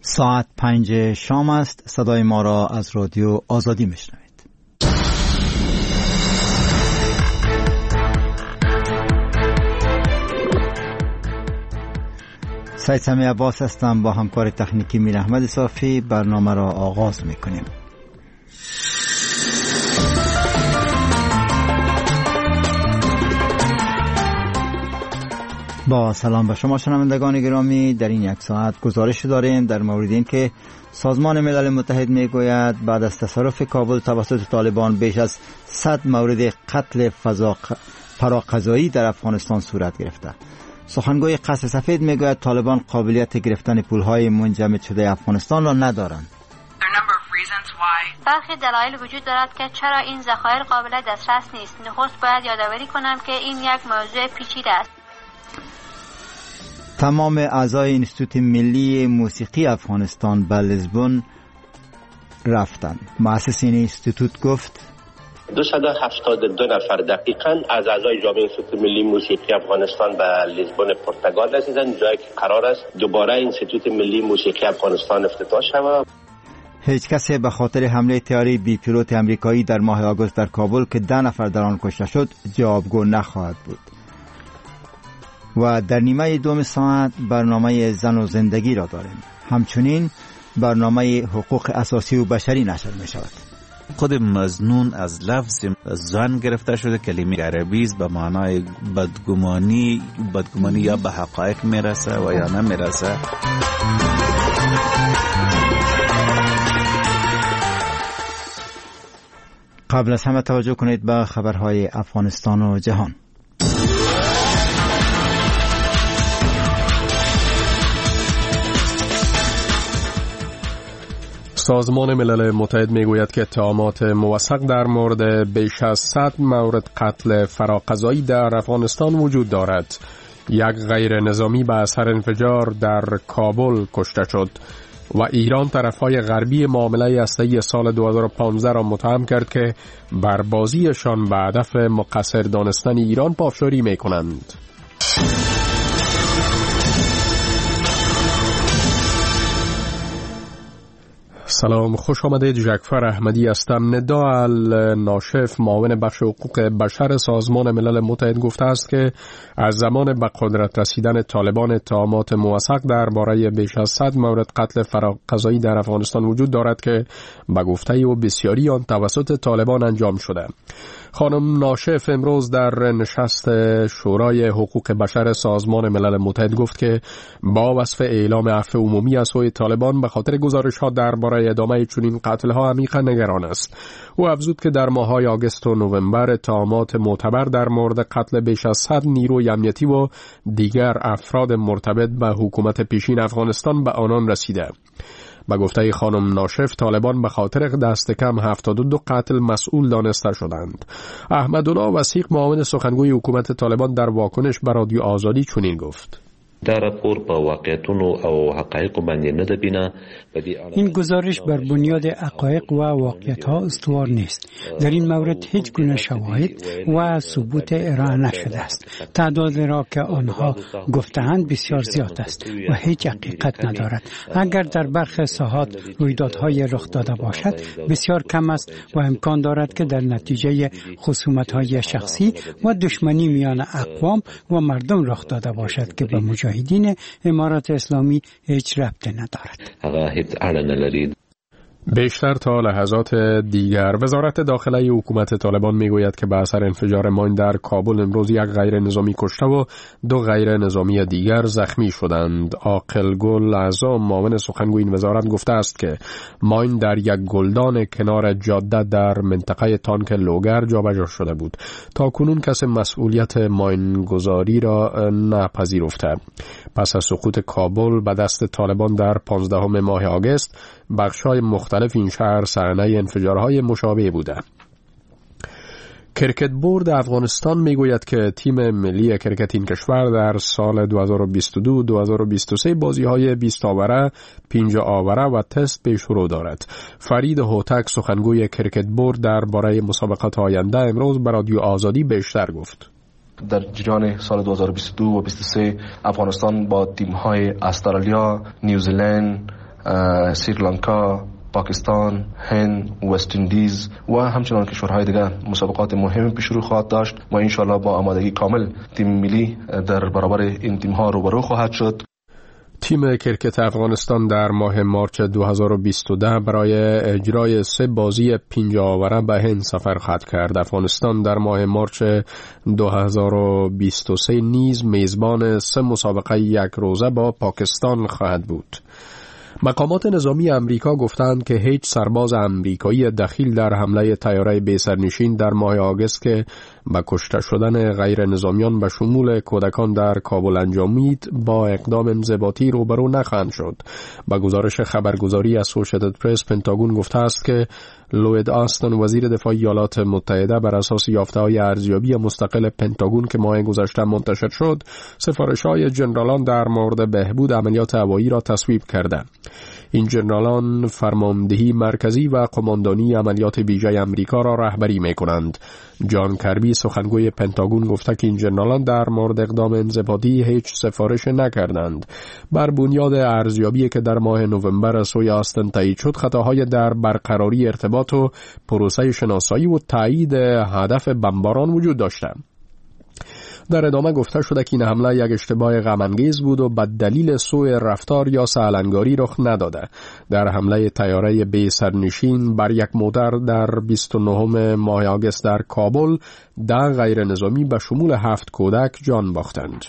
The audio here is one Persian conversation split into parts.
ساعت 5 شام است. صدای ما را از رادیو آزادی میشنوید. سید سمی عباس هستم. با همکار تکنیکی میر احمد صافی برنامه را آغاز میکنیم. با سلام به شما شنوندگان گرامی. در این یک ساعت گزارش داریم در مورد این که سازمان ملل متحد میگوید بعد از تصرف کابل توسط طالبان بیش از 100 مورد قتل فراقضایی در افغانستان صورت گرفته. سخنگوی قصر سفید میگوید طالبان قابلیت گرفتن پولهای منجمد شده افغانستان را ندارند. برخی دلایل وجود دارد که چرا این ذخایر قابل دسترس نیست. نخست باید یادآوری کنم که این یک موضوع پیچیده است. تمام اعضای انستیتوت ملی موسیقی افغانستان به لیزبون رفتند. مؤسس این انستیتوت گفت 272 نفر دقیقاً از اعضای جامعه انستیتوت ملی موسیقی افغانستان به لیزبون پرتغال رسیدند، جایی که قرار است دوباره انستیتوت ملی موسیقی افغانستان افتتاح شود. هیچ کسی به خاطر حمله طیاره بی پیلوت امریکایی در ماه آگوست در کابل که 10 نفر در آن کشته شد جوابگو نخواهد بود. و در نیمه دوم ساعت برنامه زن و زندگی را داریم. همچنین برنامه حقوق اساسی و بشری نشر می شود. خود مظنون از لفظ زن گرفته شده، کلمه عربی است به معنای بدگمانی یا به حقایق میرسه و یا نمیرسه. قبل از همه توجه کنید به خبرهای افغانستان و جهان. سازمان ملل متحد میگوید که اتهامات موثق در مورد بیش از 100 مورد قتل فراقضایی در افغانستان وجود دارد. یک غیر نظامی به اثر انفجار در کابل کشته شد و ایران طرفهای غربی معامله هسته‌ای سال 2015 را متهم کرد که بر بازیشان به هدف مقصر دانستن ایران پافشاری میکنند. سلام، خوش آمدید. جعفر احمدی هستم. ندا الناشف معاون بخش حقوق بشر سازمان ملل متحد گفته است که از زمان به قدرت رسیدن طالبان اتهامات موثق درباره بیش از 100 مورد قتل فراقضایی در افغانستان وجود دارد که به گفته او بسیاری آن توسط طالبان انجام شده. خانم ناشف امروز در نشست شورای حقوق بشر سازمان ملل متحد گفت که با وصف اعلام عفو عمومی از سوی طالبان به خاطر گزارش‌ها درباره ادامه چنین قتل‌ها عمیقاً نگران است. او افزود که در ماه‌های آگوست و نوامبر اتهامات معتبر در مورد قتل بیش از 100 نیروی امنیتی و دیگر افراد مرتبط به حکومت پیشین افغانستان به آنان رسیده. با گفته خانم ناشف طالبان به خاطر دست کم 72 قتل مسئول دانسته شدند. احمدالله وثیق معاون سخنگوی حکومت طالبان در واکنش به رادیو آزادی چنین گفت: دا راپور په واقعیتونو او حقایقو باندې نه ده بنا. این گزارش بر بنیاد حقایق و واقعیت‌ها استوار نیست. در این مورد هیچ گونه شواهد و ثبوت ارائه نشده است. تعداد را که آنها گفته‌اند بسیار زیاد است و هیچ حقیقت ندارد. اگر در برخی ساحات رویدادهای رخ داده باشد بسیار کم است و امکان دارد که در نتیجه خصومت‌های شخصی و دشمنی میان اقوام و مردم رخ داده باشد که به مجاهدین امارات اسلامی هیچ ربطی ندارد. بیشتر تا لحظات دیگر وزارت داخله حکومت طالبان میگوید که به اثر انفجار ماین در کابل امروز یک غیر نظامی کشته و 2 غیر نظامی دیگر زخمی شدند. عاقل گل اعظم معاون سخنگوی این وزارت گفته است که ماین در یک گلدان کنار جاده در منطقه تانک لوگر جابجا شده بود. تا کنون کسی مسئولیت ماین گذاری را نپذیرفته. پس از سقوط کابل به دست طالبان در 15 ماه آگوست بخش‌های مختلف این شهر صحنه انفجارهای مشابه بوده. کرکت بورد افغانستان میگوید که تیم ملی کرکت این کشور در سال 2022-2023 بازی‌های 20 آوره، 50 آوره و تست پیش رو دارد. فرید هوتک سخنگوی کرکت بورد درباره مسابقات آینده امروز به رادیو آزادی بیشتر گفت. در جریان سال 2022 و 2023 افغانستان با تیم‌های استرالیا، نیوزیلند، سریلانکا، پاکستان، هند، وست اندیز و همچنان کشورهای دیگر مسابقات مهم پیش رو خواهد داشت و انشالله با آمادگی کامل تیم ملی در برابر این تیم‌ها روبرو خواهد شد. تیم کرکت افغانستان در ماه مارچ 2022 برای اجرای 3 بازی 5 آوره به هند سفر خواهد کرد. افغانستان در ماه مارچ 2023 نیز میزبان 3 مسابقه 1 روزه با پاکستان خواهد بود. مقامات نظامی امریکا گفتند که هیچ سرباز امریکایی دخیل در حمله طیاره بی‌سرنشین در ماه آگوست که به کشته شدن غیر نظامیان به شمول کودکان در کابل انجامید با اقدام انضباطی روبرو نخواهند شد. با گزارش خبرگزاری اسوسییتد پرس، پنتاگون گفته است که لوید آستن وزیر دفاع ایالات متحده بر اساس یافته‌های ارزیابی مستقل پنتاگون که ماه گذشته منتشر شد، سفارش‌های جنرالان در مورد بهبود عملیات هوایی را تصویب کردند. این جنرالان فرماندهی مرکزی و قماندانی عملیات ویژه امریکا را رهبری می‌کنند. جان کربی سخنگوی پنتاگون گفته که این جنرالان در مورد اقدام انضباطی هیچ سفارش نکردند. بر بنیاد ارزیابی که در ماه نوامبر از سوی آستن تایید شد، خطاهای در برقراری ارتباط و پروسه شناسایی و تایید هدف بمباران وجود داشتند. در ادامه گفته شده که این حمله یک اشتباه غم‌انگیز بود و به دلیل سوء رفتار یا سهل‌انگاری رخ نداده. در حمله طیاره بی سرنشین بر یک مادر در 29 ماه آگوست در کابل 10 غیر نظامی به شمول 7 کودک جان باختند.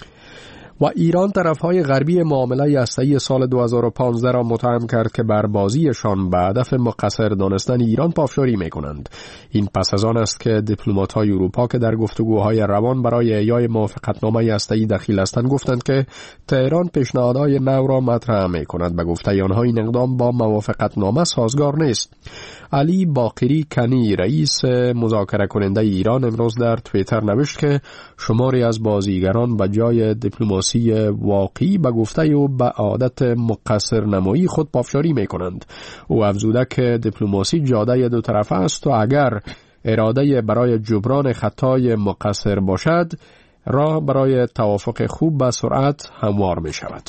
و ایران طرفهای غربی معامله هسته‌ای سال 2015 را متهم کرد که بر بازیشان به هدف مقصر دانستن ایران پافشاری می‌کنند. این پس از آن است که دیپلمات‌های اروپا که در گفتگوهای روان برای احیای موافقتنامه هسته‌ای دخیل هستند گفتند که تهران پیشنهادهای نو را مطرح می‌کند. به گفته آنها این اقدام با موافقتنامه سازگار نیست. علی باقری کنی رئیس مذاکره کننده ایران امروز در توییتر نوشت که شماری از بازیگران به جای دیپلماسی واقعی به گفته او به عادت مقصر نمایی خود پافشاری می کنند. او افزوده که دیپلماسی جاده دو طرفه است و اگر اراده برای جبران خطای مقصر باشد، راه برای توافق خوب به سرعت هموار می شود.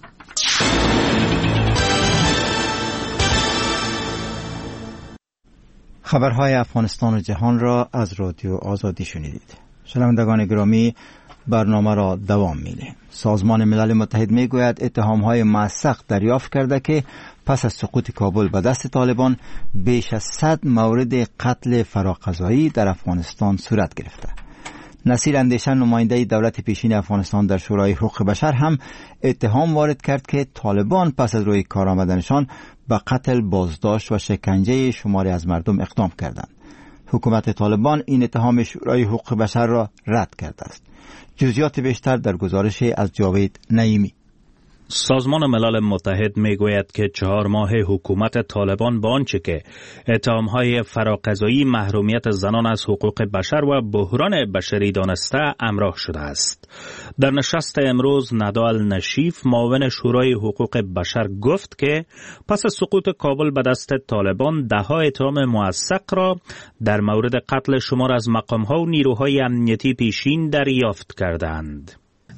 خبرهای افغانستان و جهان را از رادیو آزادی شنیدید. شنوندگان گرامی، برنامه را دوام می‌دهیم. سازمان ملل متحد میگوید اتهام‌های موثق دریافت کرده که پس از سقوط کابل به دست طالبان بیش از 100 مورد قتل فراقضایی در افغانستان صورت گرفته. نصیر اندیشن، نماینده دولت پیشین افغانستان در شورای حقوق بشر، هم اتهام وارد کرد که طالبان پس از روی کار آمدنشان به قتل، بازداشت و شکنجه شماری از مردم اقدام کردند. حکومت طالبان این اتهام شورای حقوق بشر را رد کرده است. جزئیات بیشتر در گزارش از جاوید نعیمی. سازمان ملل متحد میگوید که 4 ماه حکومت طالبان با آنچه که اتهام‌های فراقضایی، محرومیت زنان از حقوق بشر و بحران بشری دانسته همراه شده است. در نشست امروز ندال نشیف، معاون شورای حقوق بشر، گفت که پس از سقوط کابل به دست طالبان 10 اتهام موثق را در مورد قتل شمار از مقام‌ها و نیروهای امنیتی پیشین دریافت کردند.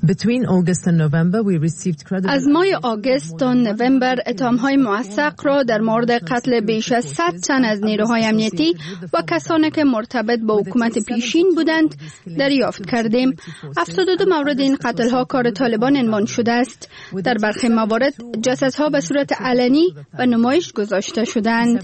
از ماه آگوست تا نوامبر اتهام‌های موثق را در مورد قتل بیش از 100 تن از نیروهای امنیتی و کسانی که مرتبط با حکومت پیشین بودند دریافت کردیم. 72 مورد این قتل‌ها کار طالبان عنوان شده است. در برخی موارد جسدها به صورت علنی و نمایش گذاشته شدند.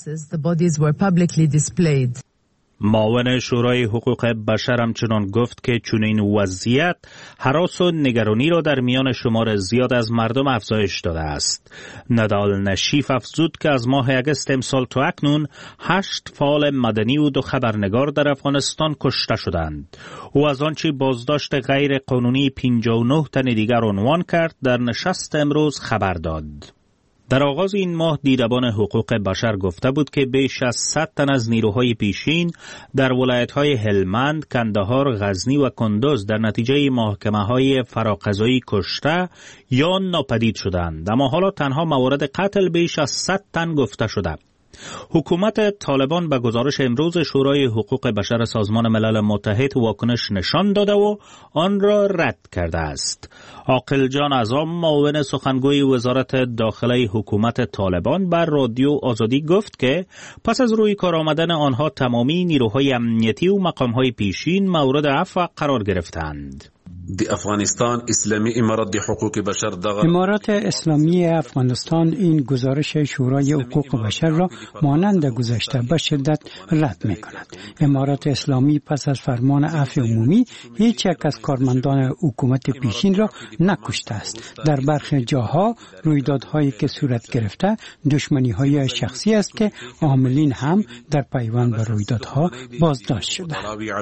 معاون شورای حقوق بشر همچنان گفت که چنین وضعیت هراس و نگرانی را در میان شمار زیاد از مردم افزایش داده است. ندال نشیف افزود که از ماه اگست امسال تا اکنون 8 فعال مدنی و 2 خبرنگار در افغانستان کشته شدند. او از آنچه بازداشت غیر قانونی 59 تن دیگر عنوان کرد در نشست امروز خبر داد. در آغاز این ماه دیدبان حقوق بشر گفته بود که بیش از 100 تن از نیروهای پیشین در ولایت‌های هلمند، کندهار، غزنی و کندوز در نتیجه محاکمه‌های فراقضایی کشته یا ناپدید شدند. اما حالا تنها موارد قتل بیش از 100 تن گفته شده. حکومت طالبان به گزارش امروز شورای حقوق بشر سازمان ملل متحد واکنش نشان داده و آن را رد کرده است. عاقل جان اعظم معاون سخنگوی وزارت داخله حکومت طالبان بر رادیو آزادی گفت که پس از روی کار آمدن آنها تمامی نیروهای امنیتی و مقامهای پیشین مورد عفو قرار گرفتند. افغانستان اسلامی امارات حقوق بشر امارات اسلامی افغانستان این گزارش شورای حقوق بشر را مانند گذشته به شدت رد می کند. امارات اسلامی پس از فرمان عفو عمومی هیچ یک از کارمندان حکومت پیشین را نکشته است. در برخی جاها رویدادهایی که صورت گرفته دشمنی‌های شخصی است که عاملین هم در پیوند به رویدادها بازداشت شده.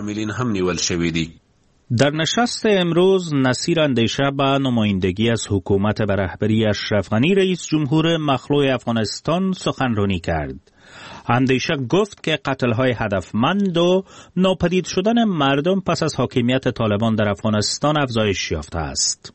در نشست امروز نصیر اندیشه به نمایندگی از حکومت به رهبری اشرف غنی رئیس جمهور مخلوع افغانستان سخنرانی کرد. اندیشه گفت که قتل‌های هدفمند و ناپدید شدن مردم پس از حاکمیت طالبان در افغانستان افزایش یافته است.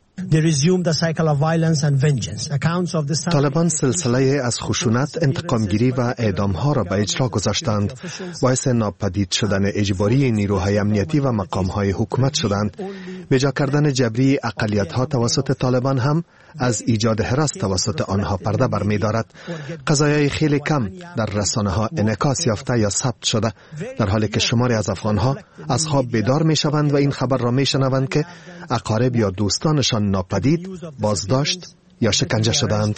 طالبان سلسله از خشونت، انتقامگیری و اعدامها را به اجرا گذاشتند. باعث ناپدید شدن اجباری نیروهای امنیتی و مقامهای حکومت شدند. به جا کردن جبری اقلیت‌ها توسط طالبان هم از ایجاد هراس توسط آنها پرده برمی‌دارد. قضایای خیلی کم در رسانه‌ها انعکاس یافته یا ثبت شده، در حالی که شماری از افغان‌ها از خواب بیدار می‌شوند و این خبر را می‌شنوند که اقارب یا دوستانشان ناپدید، بازداشت یا شکنجه شدند.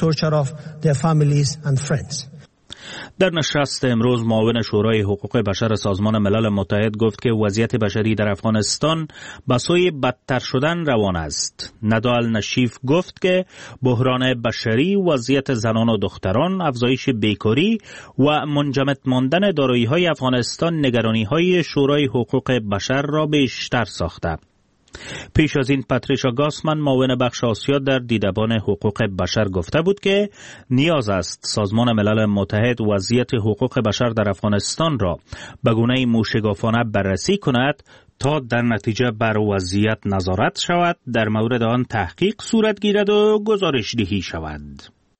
در نشست امروز معاون شورای حقوق بشر سازمان ملل متحد گفت که وضعیت بشری در افغانستان به سوی بدتر شدن روان است. ندال نشیف گفت که بحران بشری، وضعیت زنان و دختران، افزایش بیکاری و منجمد ماندن دارایی‌های افغانستان نگرانی‌های شورای حقوق بشر را بیشتر ساخته. پیش از این پاتریشا گاسمن معاون بخش آسیا در دیدبان حقوق بشر گفته بود که نیاز است سازمان ملل متحد وضعیت حقوق بشر در افغانستان را به گونه موشگافانه بررسی کند تا در نتیجه بر وضعیت نظارت شود، در مورد آن تحقیق صورت گیرد و گزارش دهی شود.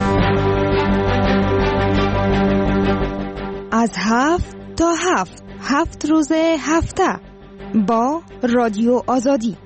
از 7 تا 7 روز هفته با رادیو آزادی.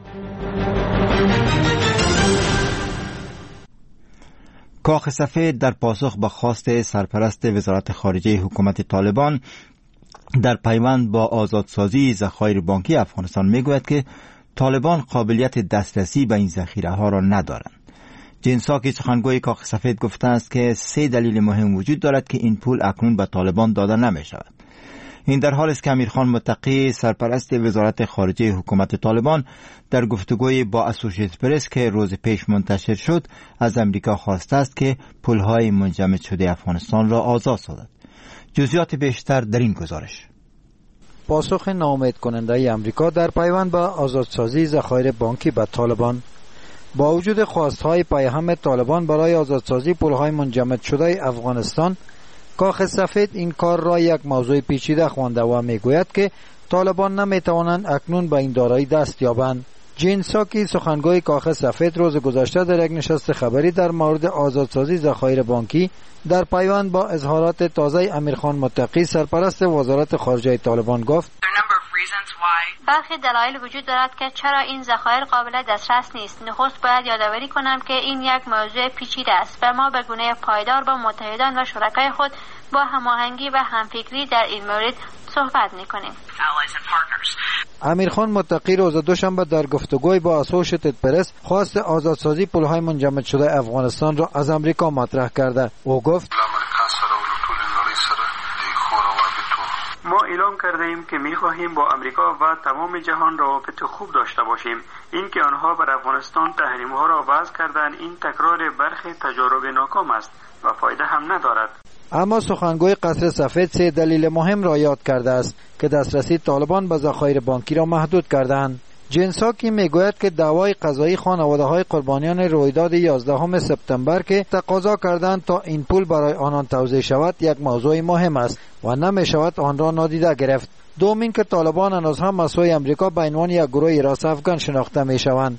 کاخ سفید در پاسخ به خواست سرپرست وزارت خارجه حکومت طالبان در پیوند با آزادسازی ذخایر بانکی افغانستان میگوید که طالبان قابلیت دسترسی به این ذخیره ها را ندارند. جین ساکی سخنگوی کاخ سفید گفته است که 3 دلیل مهم وجود دارد که این پول اکنون به طالبان داده نمی شود. این در حالی است که امیرخان متقی سرپرست وزارت خارجه حکومت طالبان در گفتگوی با اسوسییتد پرس که روز پیش منتشر شد از امریکا خواسته است که پولهای منجمد شده افغانستان را آزاد سازد. جزئیات بیشتر در این گزارش. پاسخ ناامید کننده امریکا در پیوند با آزادسازی ذخایر بانکی به طالبان. با وجود خواستهای پیهم طالبان برای آزادسازی پولهای منجمد شده افغانستان، کاخ سفید این کار را یک موضوع پیچیده خوانده و میگوید که طالبان نمیتوانند اکنون به این دارایی دست یابند. جین ساکی سخنگوی کاخ سفید روز گذشته در یک نشست خبری در مورد آزادسازی ذخایر بانکی در پیوند با اظهارات تازه امیرخان متقی سرپرست وزارت خارجه طالبان گفت برخی دلایل وجود دارد که چرا این ذخایر قابل دسترس نیست. نخست باید یادآوری کنم که این یک موضوع پیچیده است و ما به گونه پایدار با متحدان و شرکای خود با هماهنگی و همفکری در این مورد صحبت می‌کنیم. امیرخان متقی روز دوشنبه در گفتگوی با اسوسییتد پرس خواست آزادسازی پولهای منجمد شده افغانستان را از امریکا مطرح کرده. او گفت ما اعلام کرده ایم که می خواهیم با امریکا و تمام جهان روابط خوب داشته باشیم. این که آنها بر افغانستان تحریم ها را وضع کردن، این تکرار برخی تجارب ناکام است و فایده هم ندارد. اما سخنگوی قصر سفید 3 دلیل مهم را یاد کرده است که دسترسی طالبان به ذخایر بانکی را محدود کردند. جین ساکی میگوید که دعوای قضایی خانواده‌های قربانیان رویداد 11 سپتامبر که تقاضا کردند تا این پول برای آنان توزیع شود یک موضوع مهم است و نمی شود آن را نادیده گرفت. دوم این که طالبان هنوز هم از سوی امریکا به عنوان یک گروه راست افغان شناخته می شوند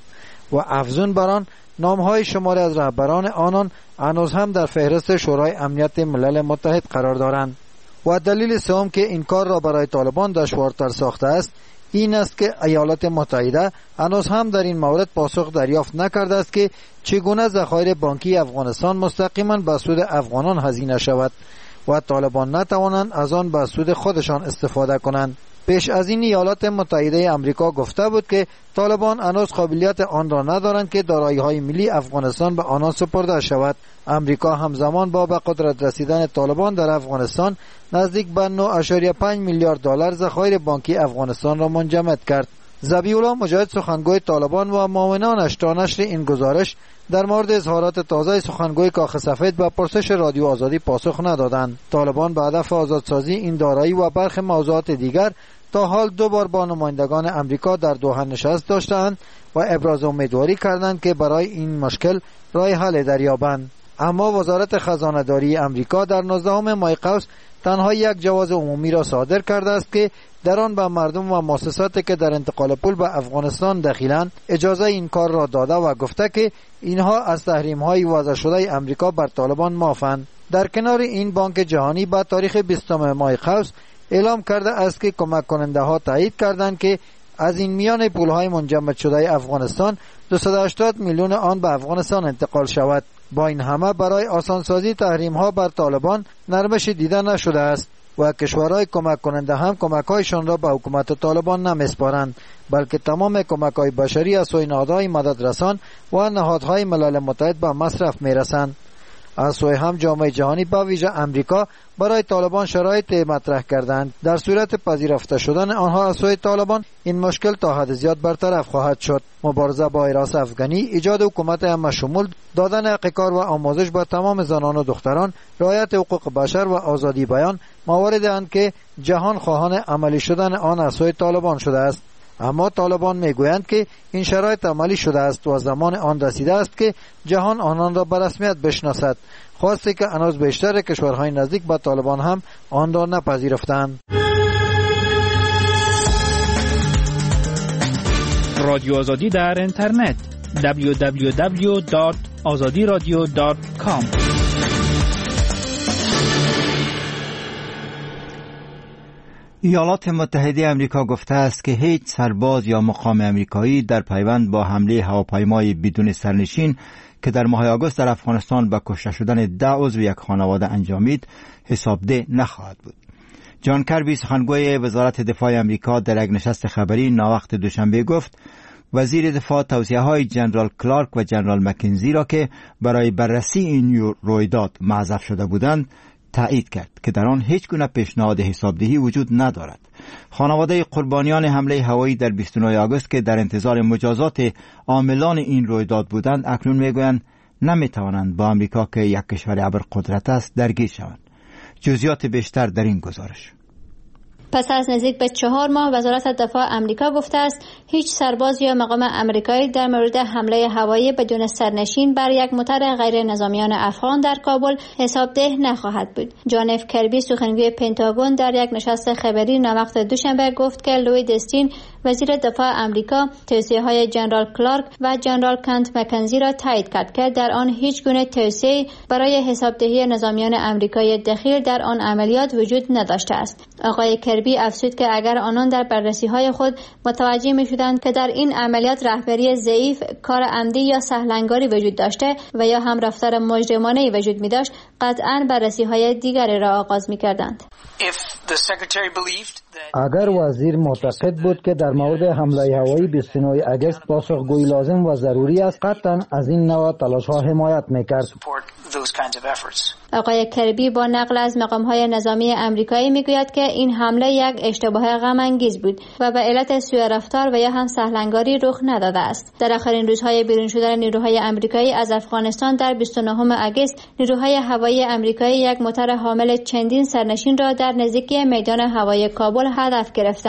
و افزون بر آن نام‌های شماری از رهبران آنان هنوز هم در فهرست شورای امنیت ملل متحد قرار دارند. و دلیل سوم که این کار را برای طالبان دشوارتر ساخته است این است که ایالات متحده هنوز هم در این مورد پاسخ دریافت نکرده است که چگونه ذخایر بانکی افغانستان مستقیما به سود افغانان هزینه شود و طالبان نتوانند از آن به سود خودشان استفاده کنند. پیش از این ایالات متحده آمریکا گفته بود که طالبان هنوز قابلیت آن را ندارند که دارایی‌های ملی افغانستان به آنان سپرده شود. آمریکا همزمان با به قدرت رسیدن طالبان در افغانستان نزدیک به 9.5 میلیارد دلار ذخایر بانکی افغانستان را منجمد کرد. ذبیح‌الله مجاهد سخنگوی طالبان و معاونانش تا نشر این گزارش در مورد اظهارات تازه سخنگوی کاخ سفید به پرسش رادیو آزادی پاسخ ندادند. طالبان به هدف آزادسازی این دارایی و برخی موضوعات دیگر تا حال 2 بار با نمایندگان امریکا در دوحه نشست داشتند و ابراز امیدواری کردند که برای این مشکل راه حل دریابند. اما وزارت خزانه داری امریکا در 19 ماه قوس تنها یک جواز عمومی را صادر کرده است که در آن به مردم و مؤسساتی که در انتقال پول به افغانستان دخیلند اجازه این کار را داده و گفته که اینها از تحریم‌های وضع شده امریکا بر طالبان معافند. در کنار این بانک جهانی به تاریخ 20 ماه قوس اعلام کرده است که کمک کننده ها تایید کردند که از این میان پولهای منجمد شده افغانستان 280 میلیون آن به افغانستان انتقال شود. با این همه برای آسانسازی تحریم ها بر طالبان نرمش دیده نشده است و کشورهای کمک کننده هم کمک‌هایشان را به حکومت طالبان نمیسپارند، بلکه تمام کمک‌های بشری از سوی نهادهای مددرسان و نهادهای ملل متحد به مصرف میرسند. از سوی هم جامعه جهانی به ویژه امریکا برای طالبان شرایط مطرح کردند. در صورت پذیرفته شدن آنها از سوی طالبان این مشکل تا حد زیاد برطرف خواهد شد. مبارزه با حراس افغانی، ایجاد حکومت همه‌شمول، دادن حق کار و آموزش به تمام زنان و دختران، رعایت حقوق بشر و آزادی بیان مواردی اند که جهان خواهان عملی شدن آن از سوی طالبان شده است. اما طالبان میگویند که این شرایط عملی شده است و زمان آن رسیده است که جهان آنان را به رسمیت بشناسد، خواسته که هنوز بیشتر کشورهای نزدیک به طالبان هم آن را نپذیرفتند. رادیو آزادی در اینترنت www.azadiradio.com. ایالات متحده آمریکا گفته است که هیچ سرباز یا مقام آمریکایی در پیوند با حمله هواپیمای بدون سرنشین که در ماه آگوست در افغانستان به کشته شدن 10 عضو یک خانواده انجامید حسابده نخواهد بود. جان کربی سخنگوی وزارت دفاع آمریکا در یک نشست خبری ناوقت دوشنبه گفت وزیر دفاع توصیه‌های جنرال کلارک و جنرال مکنزی را که برای بررسی این رویداد معزف شده بودند تایید کرد که در آن هیچ گونه پیشنهاد حسابدهی وجود ندارد. خانواده قربانیان حمله هوایی در 29 آگوست که در انتظار مجازات عاملان این رویداد بودند اکنون میگویند نمیتوانند با آمریکا که یک کشور ابرقدرت است درگیر شوند. جزئیات بیشتر در این گزارش. پس از نزدیک به 4 ماه وزارت دفاع آمریکا گفته است هیچ سرباز یا مقام آمریکایی در مورد حمله هوایی بدون سرنشین بر یک موتر غیر نظامیان افغان در کابل حسابده نخواهد بود. جان اف کربی سخنگوی پنتاگون در یک نشست خبری ناوقت دوشنبه گفت که لوید استین وزیر دفاع آمریکا توصیه‌های جنرال کلارک و جنرال کنت مکنزی را تایید کرد که در آن هیچ گونه توصیه برای حسابدهی نظامیان آمریکایی دخیل در آن عملیات وجود نداشته است. آقای کربی افزود که اگر آنان در بررسی‌های خود متوجه می‌شدند که در این عملیات رهبری ضعیف، کار عمدی یا سهلنگاری وجود داشته و یا هم رفتار مجرمانه‌ای وجود می‌داشت، قطعاً بررسی‌های دیگری را آغاز می‌کردند. اگر وزیر معتقد بود که در مورد حمله هوایی 29 آگوست پاسخگویی لازم و ضروری است، قطعاً از این نوع تلاش‌ها حمایت می‌کرد. آقای کربی با نقل از مقام‌های نظامی آمریکایی میگوید که این حمله یک اشتباه غم‌انگیز بود و به علت سوء رفتار و یا هم سهلنگاری رخ نداده است. در آخرین روزهای بیرون شدن نیروهای آمریکایی از افغانستان در 29 آگوست نیروهای هوایی آمریکایی یک موتر حامل چندین سرنشین را در نزدیکی میدان هوایی کابل هدف گرفتند.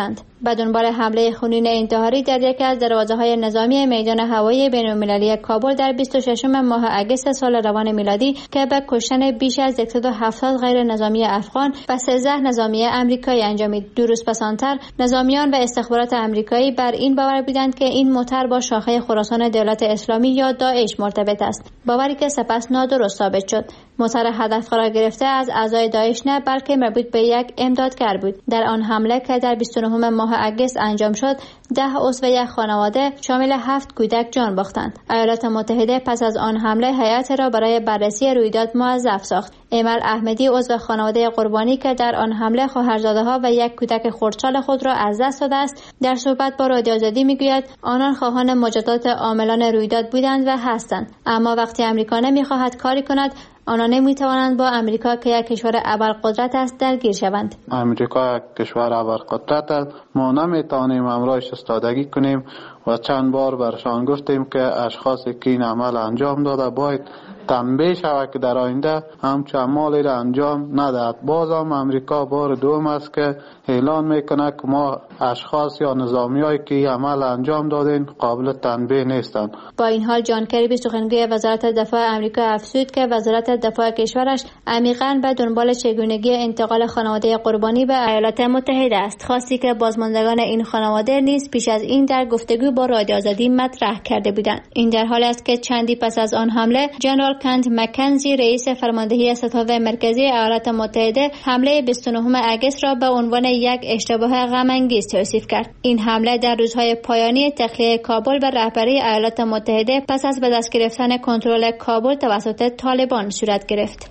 به دنبال حمله خونین انتحاری در یکی از دروازه‌های نظامی میدان هوایی بین‌المللی کابل در 26 ماه اگست سال روان میلادی که به کشتن بیش از 170 غیر نظامی افغان و 13 نظامی امریکایی انجامید. 2 روز پس آنتر نظامیان و استخبارات امریکایی بر این باور بودند که این موتر با شاخه خراسان دولت اسلامی یا داعش مرتبط است، باوری که سپس نادرست ثابت شد. موتر هدف قرار گرفته از اعضای داعش نه بلکه مربوط به یک امدادگر بود. در آن حمله که در 29 ماه اگست انجام شد 10 عضو یک خانواده شامل 7 کودک جان باختند. ایالات متحده پس از آن حمله هیئت را برای بررسی رویداد موظف ساخت. ایمل احمدی عضو خانواده قربانی که در آن حمله خواهرزاده‌ها و یک کودک خردسال خود را از دست داده است در صحبت با رادیو آزادی میگوید آنان خواهان مجازات عاملان رویداد بودند و هستند، اما وقتی امریکا نمیخواهد کاری کند آنها نمیتوانند با امریکا که یک کشور ابرقدرت است درگیر شوند. امریکا یک کشور ابرقدرت است، ما نمیتوانیم امرایش استادگی کنیم و چند بار برشان گفتیم که اشخاصی که این عمل انجام داده باید تنبیه شود که در آینده همچون عملی را انجام ندهد. بازم امریکا بار دوم است که اعلان میکنه که ما اشخاص یا نظامیایی که این عمل انجام دادن قابل تنبیه نیستند. با این حال جان کریبی سخنگوی وزارت دفاع امریکا افزود که وزارت دفاع کشورش عمیقاً به دنبال چگونگی انتقال خانواده قربانی به ایالات متحده است، خاصی که بازماندگان این خانواده نیز پیش از این در گفتگو با رادیو آزادی مطرح کرده بودند. این در حالی است که چندی پس از آن حمله جنرال کانت مکنزی رئیس فرماندهی ستاد مرکزی ایالات متحده حمله 29 اگست را به عنوان یک اشتباه غم‌انگیز توصیف کرد. این حمله در روزهای پایانی تخلیه کابل به رهبری ایالات متحده پس از به دست گرفتن کنترل کابل توسط طالبان صورت گرفت.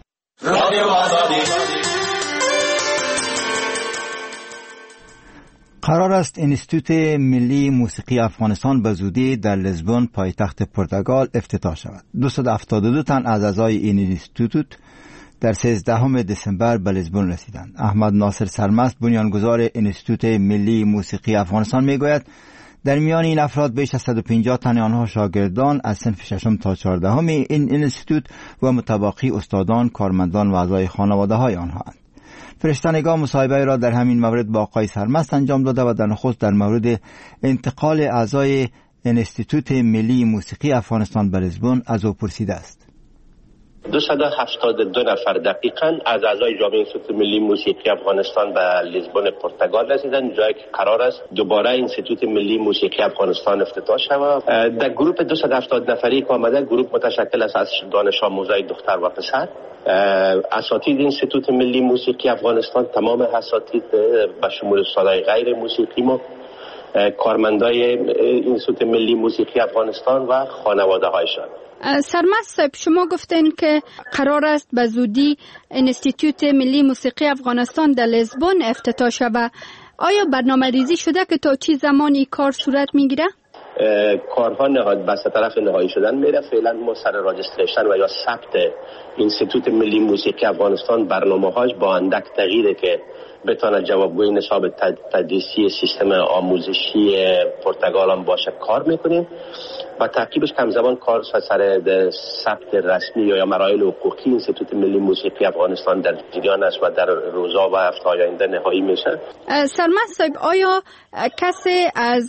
قرار است انستیتوت ملی موسیقی افغانستان به زودی در لیسبون پایتخت پرتغال افتتاح شود. 272 تن از اعضای این انستیتوت در 13 دسامبر به لیسبون رسیدند. احمد ناصر سرمست بنیانگذار انستیتوت ملی موسیقی افغانستان میگوید در میان این افراد بیش از 150 تن آنها شاگردان از صنف 6 تا 14 این انستیتوت و متباقی استادان، کارمندان و اعضای خانواده های آنهاند. فرشته‌نگاه مصاحبه را در همین مورد با آقای سرمست انجام داده و در نخست در مورد انتقال اعضای انستیتوت ملی موسیقی افغانستان به لیسبون از او پرسیده است. 272 نفر دقیقاً از اعضای جامعه انستیتوت ملی موسیقی افغانستان به لیسبون پرتغال رسیدند، جایی که قرار است دوباره انستیتوت ملی موسیقی افغانستان افتتاح شود. در گروه 270 نفری که آمده، گروه متشکل است از دانش آموزای دختر و پسر. اساتید انستیتوت ملی موسیقی افغانستان، تمام اساتید به شمول استادای غیر موسیقی ما، کارمندای انستیتوت ملی موسیقی افغانستان و خانواده هایشان. سرمست صاحب، شما گفتین که قرار است به زودی انستیتوت ملی موسیقی افغانستان در لیسبون افتتاح شود. آیا برنامه ریزی شده که تا چه زمانی کار صورت میگیره؟ کارها بسته طرف نهایی شدن میره. فعلا ما سر راجستریشن و یا ثبت انستیتوت ملی موسیقی افغانستان برنامه‌هاش با اندک تغییره که بتونه جوابگوی نصاب تدریسی سیستم آموزشی پرتغال هم باشه کار میکنیم و تعقیبش کم زمان کار سر ثبت رسمی یا مراحل حقوقی انستیتوت ملی موسیقی افغانستان در جریان است و در روزا و هفته‌های آینده نهایی میشه. سرمست صاحب، آیا کسی از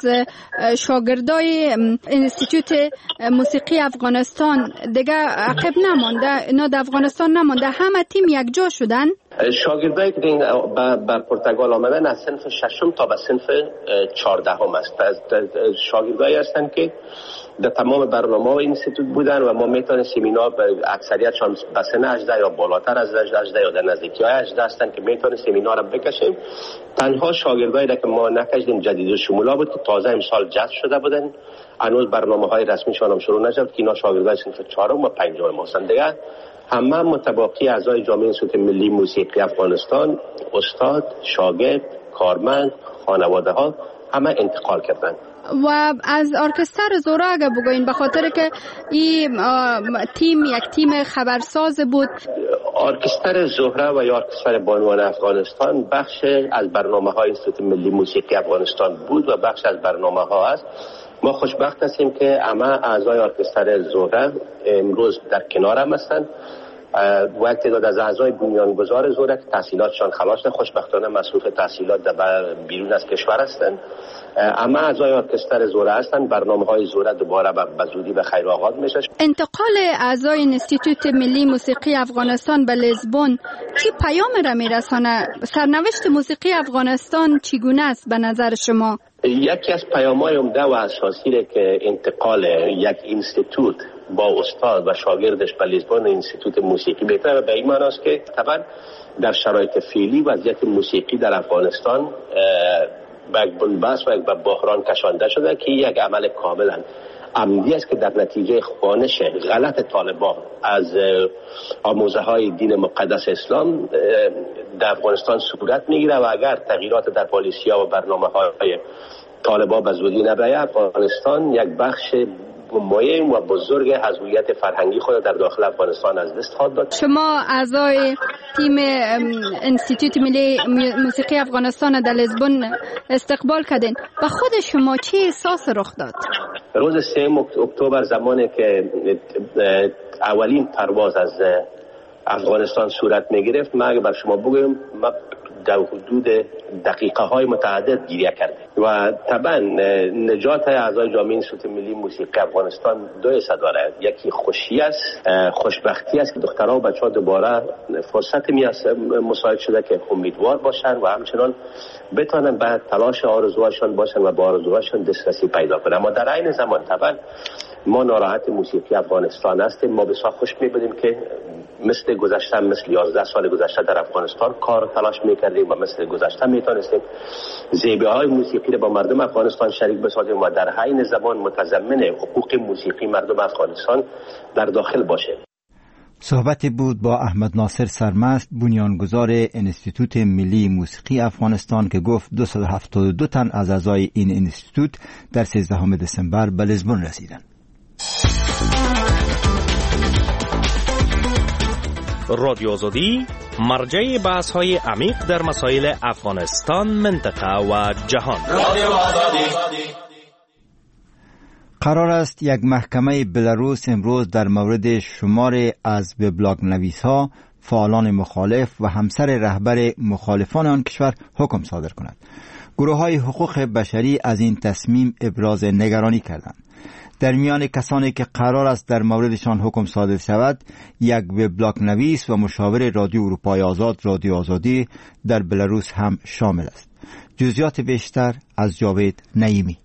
شاگردای انستیتوت موسیقی افغانستان دیگه عقب نمانده، اینا در افغانستان نمانده، همه تیم یک جا شدن؟ شاگردایی که بر پرتغال آمدن از صنف 6 تا به صنف 14 است. شاگردایی هستند که در تمام برنامه های انستیتوت بودن و ما میتونیم سمینار به اکثریتشان به سن 18 یا بالاتر از 18 یا در نزدیکی های 18 هستند که میتونیم سمینار رو بکشیم. تنها شاگردایی که ما نکشیدیم جدید و شمولا بود که تازه امسال جذب شده بودن، هنوز برنامه های رسمیشان هم شروع نشد که اینا شاگردای صنف 4 و 5 ما هستند. دیگه همه متباقی اعضای جامعه انستیتوت ملی موسیقی افغانستان، استاد، شاگرد، کارمند، خانواده ها همه انتقال کردند. و از ارکستر زهره اگه بگوین، به خاطر که این تیم یک تیم خبرساز بود. ارکستر زهره و یا ارکستر بانوان افغانستان بخش از برنامه های انستیتوت ملی موسیقی افغانستان بود و بخش از برنامه ها است. ما خوشبخت هستیم که همه اعضای ارکستر زهره امروز در کنار هم هستند و یک تعداد از اعضای بنیانگذار زورک تحصیلاتشان خلاص شده، خوشبختانه مصروف تحصیلات در بیرون از کشور هستند. اما اعضای ارکستر زوره هستند. برنامه‌های زوره دوباره به زودی به خیر آغاز میشه. انتقال اعضای انستیتوت ملی موسیقی افغانستان به لیزبون چی پیام را میرسانه؟ سرنوشت موسیقی افغانستان چگونه است به نظر شما؟ یکی از پیام‌های عمده و اساسی که انتقال یک اینستیتوت با استاد و شاگردش به لیزبون اینستیتوت موسیقی بهتره به این معنی است که طبعا در شرایط فعلی وضعیت موسیقی در افغانستان به یک بنبست و یک بحران کشانده شده که یک عمل کاملا عمدی است که در نتیجه خوانش غلط طالبان از آموزه های دین مقدس اسلام در افغانستان صورت میگیره و اگر تغییرات در پالیسی‌ها و برنامه‌های طالبان به زودی نبره، افغانستان یک بخش مهم و بزرگ از هویت فرهنگی خود در داخل افغانستان از دست خواهد داد. شما اعضای تیم انستیتوت ملی موسیقی افغانستان در لیزبون استقبال کردین، به خود شما چه احساس رخ داد؟ روز 3 اکتبر زمانی که اولین پرواز از افغانستان صورت میگرفت، من بر شما بگویم ما در حدود دقیقه های متعدد گریه کردیم و طبعا نجات اعضای جامعه انستیتوت ملی موسیقی افغانستان دو حصه داره. یکی خوشی است، خوشبختی است که دخترها و بچه‌ها دوباره فرصت مساعد شده که امیدوار باشن و همچنان بتونن به تلاش آرزوهاشون باشن و با آرزوهاشون دسترسی پیدا کنن. اما در عین زمان طبعا ما ناراحت موسیقی افغانستان هستیم. ما بسیار خوش می‌بینیم که مثل گذشته، مثل 11 سال گذشته در افغانستان کار تلاش می‌کردیم و مثل گذشته می‌تونستیم زیبایی موسیقی را با مردم افغانستان شریک بسازیم و در عین زمان متضمن حقوق موسیقی مردم افغانستان در داخل باشه. صحبتی بود با احمد ناصر سرمست، بنیانگذار انستیتوت ملی موسیقی افغانستان که گفت 272 تن از اعضای این انستیتوت در 13 دسامبر به لیزبون رسیدند. رادیو آزادی مرجع بحث‌های عمیق در مسائل افغانستان، منطقه و جهان. رادیو آزادی. قرار است یک محکمه بلاروس امروز در مورد شمار از وبلاگ نویس‌ها، فعالان مخالف و همسر رهبر مخالفان آن کشور حکم صادر کند. گروه‌های حقوق بشری از این تصمیم ابراز نگرانی کردند. در میان کسانی که قرار است در موردشان حکم صادر شود، یک وبلاگ نویس و مشاور رادیو اروپای آزاد، رادیو آزادی در بلاروس هم شامل است. جزئیات بیشتر از جاوید نعیمی.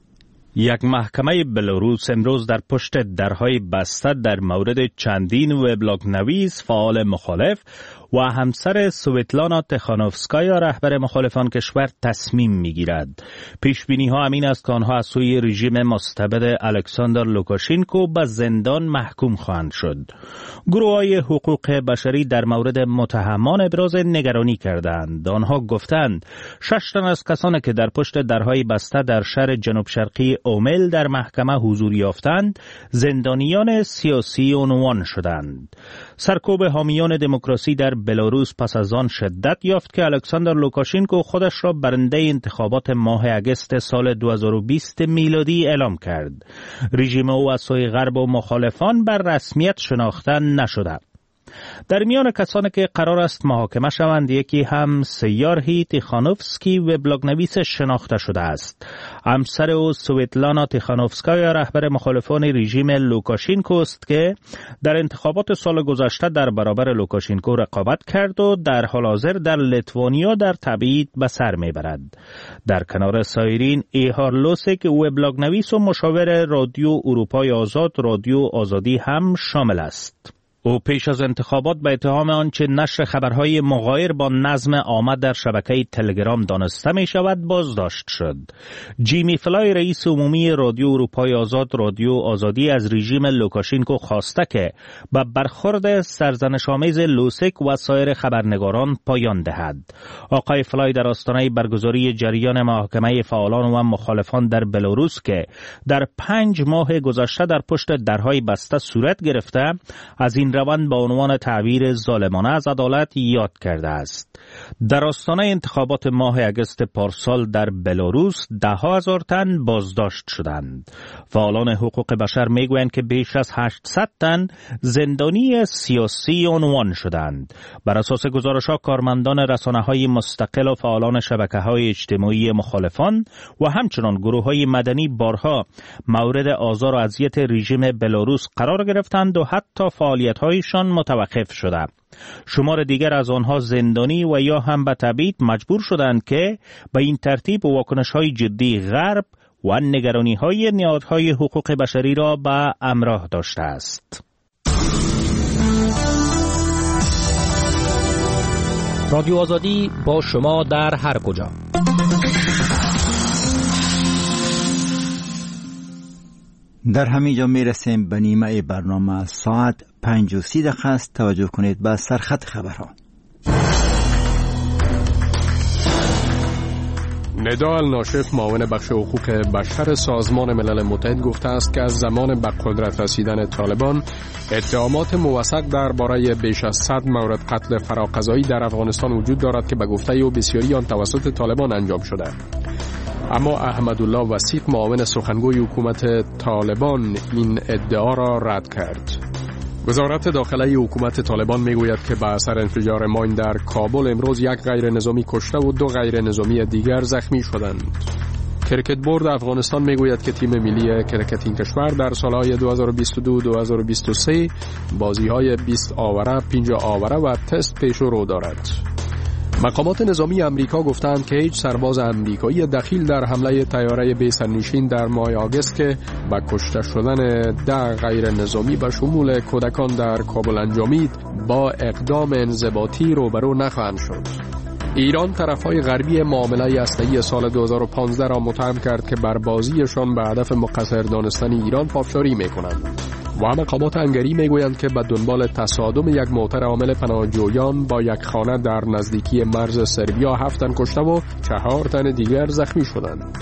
یک محکمه بلاروس امروز در پشت درهای بسته در مورد چندین وبلاگ نویس، فعال مخالف و همسر سویتلانا تخانوفسکایا رهبر مخالفان کشور تصمیم میگیرد. پیش بینی ها همین است که آنها از سوی رژیم مستبد الکساندر لوکاشینکو به زندان محکوم خواهند شد. گروه‌های حقوق بشری در مورد متهمان ابراز نگرانی کردند. آنها گفتند 6 تن از کسانی که در پشت درهای بسته در شهر جنوب شرقی اومل در محکمه حضور یافتند زندانیان سیاسی عنوان شدند. سرکوب حامیان دموکراسی در بلاروس پس از آن شدت یافت که الکساندر لوکاشینکو خودش را برنده انتخابات ماه اگست سال 2020 میلادی اعلام کرد. رژیم او از سوی غرب و مخالفان بر رسمیت شناخته نشده. در میان کسانی که قرار است محاکمه شوند، یکی هم سیارهی تیخانوفسکی وبلاگ نویس شناخته شده است. همسر او سویتلانا تیخانوفسکایا رهبر مخالفان رژیم لوکاشینکو است که در انتخابات سال گذشته در برابر لوکاشینکو رقابت کرد و در حال حاضر در لیتوانیا در تبعید به سر میبرد. در کنار سایرین ایهار لوسک وبلاگ نویس و مشاور رادیو اروپای آزاد، رادیو آزادی هم شامل است. او پیش از انتخابات به اتهام آنچه نشر خبرهای مغایر با نظم آمد در شبکه تلگرام دانسته می شود بازداشت شد. جیمی فلای رئیس عمومی رادیو اروپای آزاد، رادیو آزادی از رژیم لوکاشینکو خواسته که به برخورد سرزنش‌آمیز لوسک و سایر خبرنگاران پایان دهد. آقای فلای در آستانه برگزاری جریان محاکمه فعالان و مخالفان در بلاروس که در 5 ماه گذشته در پشت درهای بسته صورت گرفته، از این روند با عنوان تعبیر ظالمانه از عدالت یاد کرده است. در آستانه انتخابات ماه اگست پارسال در بلاروس 10,000 تن بازداشت شدند. فعالان حقوق بشر میگویند که بیش از 800 تن زندانی سیاسی عنوان شدند. بر اساس گزارش‌ها کارمندان رسانه‌های مستقل و فعالان شبکه‌های اجتماعی مخالفان و همچنان گروه‌های مدنی بارها مورد آزار و اذیت رژیم بلاروس قرار گرفتند و حتی فعالیت‌هایشان متوقف شده. شمار دیگر از آنها زندانی و یا هم به تبعید مجبور شدند که به این ترتیب واکنش‌های جدی غرب و نگرانی‌های نهادهای حقوق بشری را به همراه داشته است. رادیو آزادی با شما در هر کجا. در همینجا میرسیم به نیمه برنامه. ساعت 5:30 است. توجه کنید به سرخط خبرها. ندا الناشف معاون بخش حقوق بشر سازمان ملل متحد گفته است که از زمان به قدرت رسیدن طالبان اتهامات موثق درباره بیش از 100 مورد قتل فراقضایی در افغانستان وجود دارد که به گفته او بسیاری آن توسط طالبان انجام شده. اما احمدالله وثیق معاون سخنگوی حکومت طالبان این ادعا را رد کرد. وزارت داخلی حکومت طالبان میگوید که به اثر انفجار ماین در کابل امروز یک غیر نظامی کشته و 2 غیر نظامی دیگر زخمی شدند. کرکت بورد افغانستان میگوید که تیم ملی کرکت این کشور در سالهای 2022-2023 بازی‌های 20 آوره، 50 آوره و تست پیشو رو دارد. مقامات نظامی امریکا گفتند که هیچ سرباز امریکایی دخیل در حمله طیاره بی سرنشین در ماه آگوست که با کشته شدن 10 غیر نظامی به شمول کودکان در کابل انجامید با اقدام انضباطی روبرو نخواهند شد. ایران طرفهای غربی معامله هسته‌ای سال 2015 را متهم کرد که بر بازیشان به هدف مقصر دانستن ایران پافشاری می‌کنند. و مقامات هنگری میگویند که به دنبال تصادم یک موتر حامل پناهجویان با یک خانه در نزدیکی مرز سربیا 7 تن کشته و 4 تن دیگر زخمی شدند.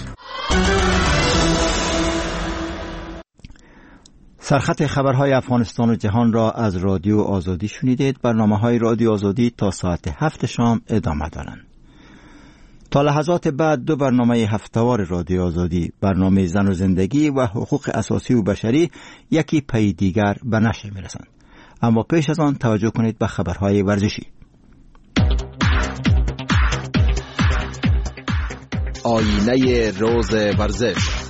سرخط خبرهای افغانستان و جهان را از رادیو آزادی شنیدید. برنامه‌های رادیو آزادی تا ساعت 7 شام ادامه دارند. تا لحظات بعد 2 برنامه هفته‌وار رادیو آزادی، برنامه زن و زندگی و حقوق اساسی و بشری، یکی پی دیگر به نشر می‌رسند. اما پیش از آن توجه کنید به خبرهای ورزشی. آینه روز ورزش.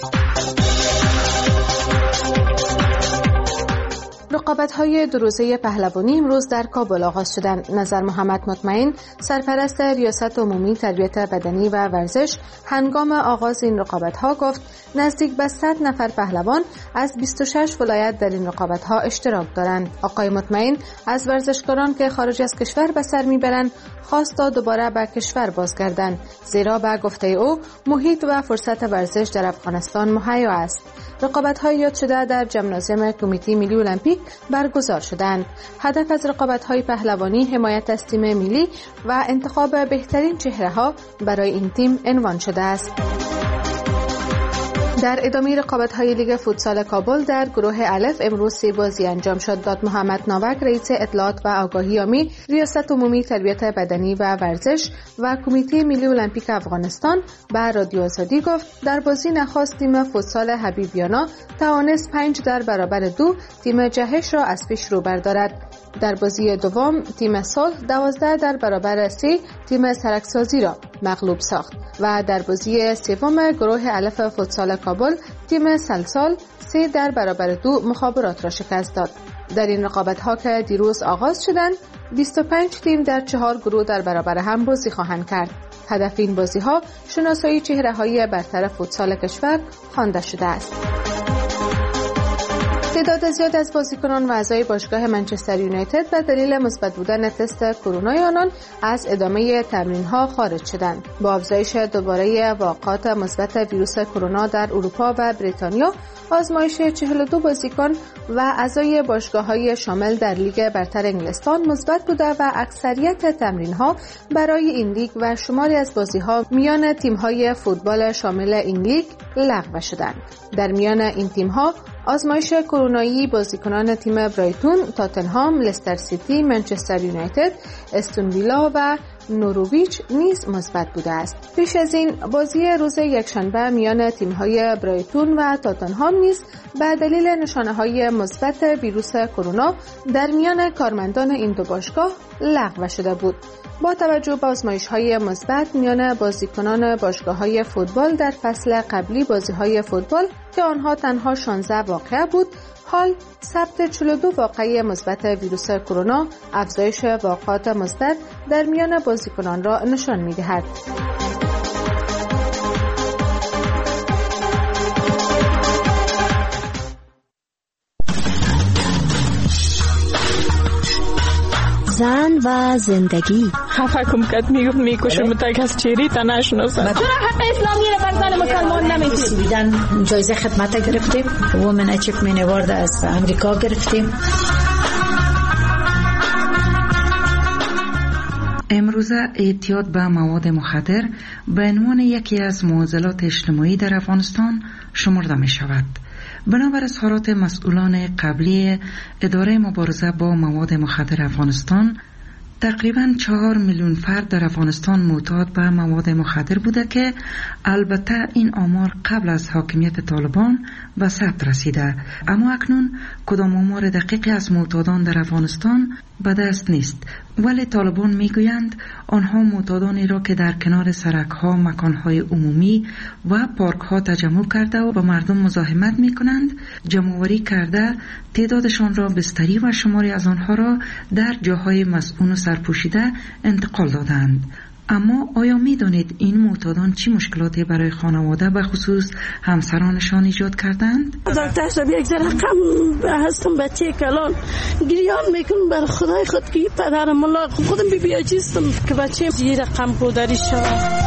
رقابت‌های 2 روزه پهلوانی امروز در کابل آغاز شدند. نظر محمد مطمئن، سرپرست ریاست عمومی تربیت بدنی و ورزش، هنگام آغاز این رقابت‌ها گفت نزدیک به 100 نفر پهلوان از 26 ولایت در این رقابت‌ها اشتراک دارند. آقای مطمئن از ورزشکاران که خارج از کشور به سر میبرند خواست تا دوباره به کشور بازگردند، زیرا به گفته او محیط و فرصت ورزش در افغانستان مهیا است. رقابت‌های یاد شده در جمنازیوم کمیته ملی المپیک برگزار شدند. هدف از رقابت‌های پهلوانی حمایت از تیم ملی و انتخاب بهترین چهره‌ها برای این تیم عنوان شده است. در ادامه رقابت‌های لیگ فوتسال کابل در گروه الف امروز 3 بازی انجام شد. داد محمد ناوک رئیس اطلاعات و آگاهی عامی ریاست عمومی تربیت بدنی و ورزش و کمیته ملی المپیک افغانستان به رادیو آزادی گفت در بازی نخست تیم فوتسال حبیبیانا توانست 5 در برابر 2 تیم جهش را از پیش رو بردارد. در بازی دوم تیم صلح 12 در برابر 3 تیم سرکسازی را مغلوب ساخت و در بازی سوم گروه الف فوتسال کابل تیم سلسال 3 در برابر 2 مخابرات را شکست داد. در این رقابت‌ها که دیروز آغاز شدند 25 تیم در 4 گروه در برابر هم بازی خواهند کرد. هدف این بازی‌ها شناسایی چهره‌های برتر فوتسال کشور خوانده شده است. تعداد زیاد از بازیکنان و اعضای باشگاه منچستر یونایتد به دلیل مثبت بودن تست کرونا آنان از ادامه تمرین‌ها خارج شدند. با افزایش دوباره واقعات مثبت ویروس کرونا در اروپا و بریتانیا، آزمایش 42 بازیکن و اعضای باشگاه‌های شامل در لیگ برتر انگلستان مثبت بوده و اکثریت تمرین‌ها برای این لیگ و شماری از بازی‌ها میان تیم‌های فوتبال شامل این لیگ لغو شدند. در میان این تیم‌ها آزمایش کرونایی بازیکنان تیم برایتون، تاتنهام، لستر سیتی، منچستر یونایتد، استون ویلا و نورویچ نیز مثبت بوده است. پیش از این بازی روز یکشنبه میان تیم‌های برایتون و تاتنهام نیز به دلیل نشانه‌های مثبت ویروس کرونا در میان کارمندان این دو باشگاه لغو شده بود. با توجه به آزمایش‌های مثبت میان بازیکنان باشگاه‌های فوتبال در فصل قبلی بازی‌های فوتبال که آنها تنها 16 واقعه بود، حال ثبت 42 واقعه مثبت ویروس کرونا افزایش واقعات مثبت در میان بازیکنان را نشان می‌دهد. زن و زندگی خفه کم کد میکشه متک از چیری تا نشناسن. چرا حق اسلامی را بر زن مسلمان نمیدید؟ سویدن جایزه خدمت گرفتیم، وومن اچیومنت اوارد از امریکا گرفتیم. امروزه اعتیاد به مواد مخدر به عنوان یکی از معضلات اجتماعی در افغانستان شمرده می شود. بنابر اظهارات مسئولان قبلی اداره مبارزه با مواد مخدر افغانستان، تقریباً 4 میلیون فرد در افغانستان معتاد به مواد مخدر بوده که البته این آمار قبل از حاکمیت طالبان به ثبت رسیده، اما اکنون کدام آمار دقیقی از معتادان در افغانستان به دست نیست. ولی طالبان میگویند آنها معتادانی را که در کنار سرک‌ها، مکان‌های عمومی و پارک‌ها تجمع کرده و با مردم مزاحمت می‌کنند جمع‌آوری کرده تعدادشان را بستری و شماری از آنها را در جاهای مسئول و سرپوشیده انتقال دادند. اما آیا می دانید این معتادان چی مشکلاتی برای خانواده به خصوص همسرانشان ایجاد کردند؟ دکتر صاحب یک ذره غم هستم، بچه کلان گریان میکنم بر خدای خود که پدرم الله خودم بی‌عجزم که بچه زیر غم پودری شود.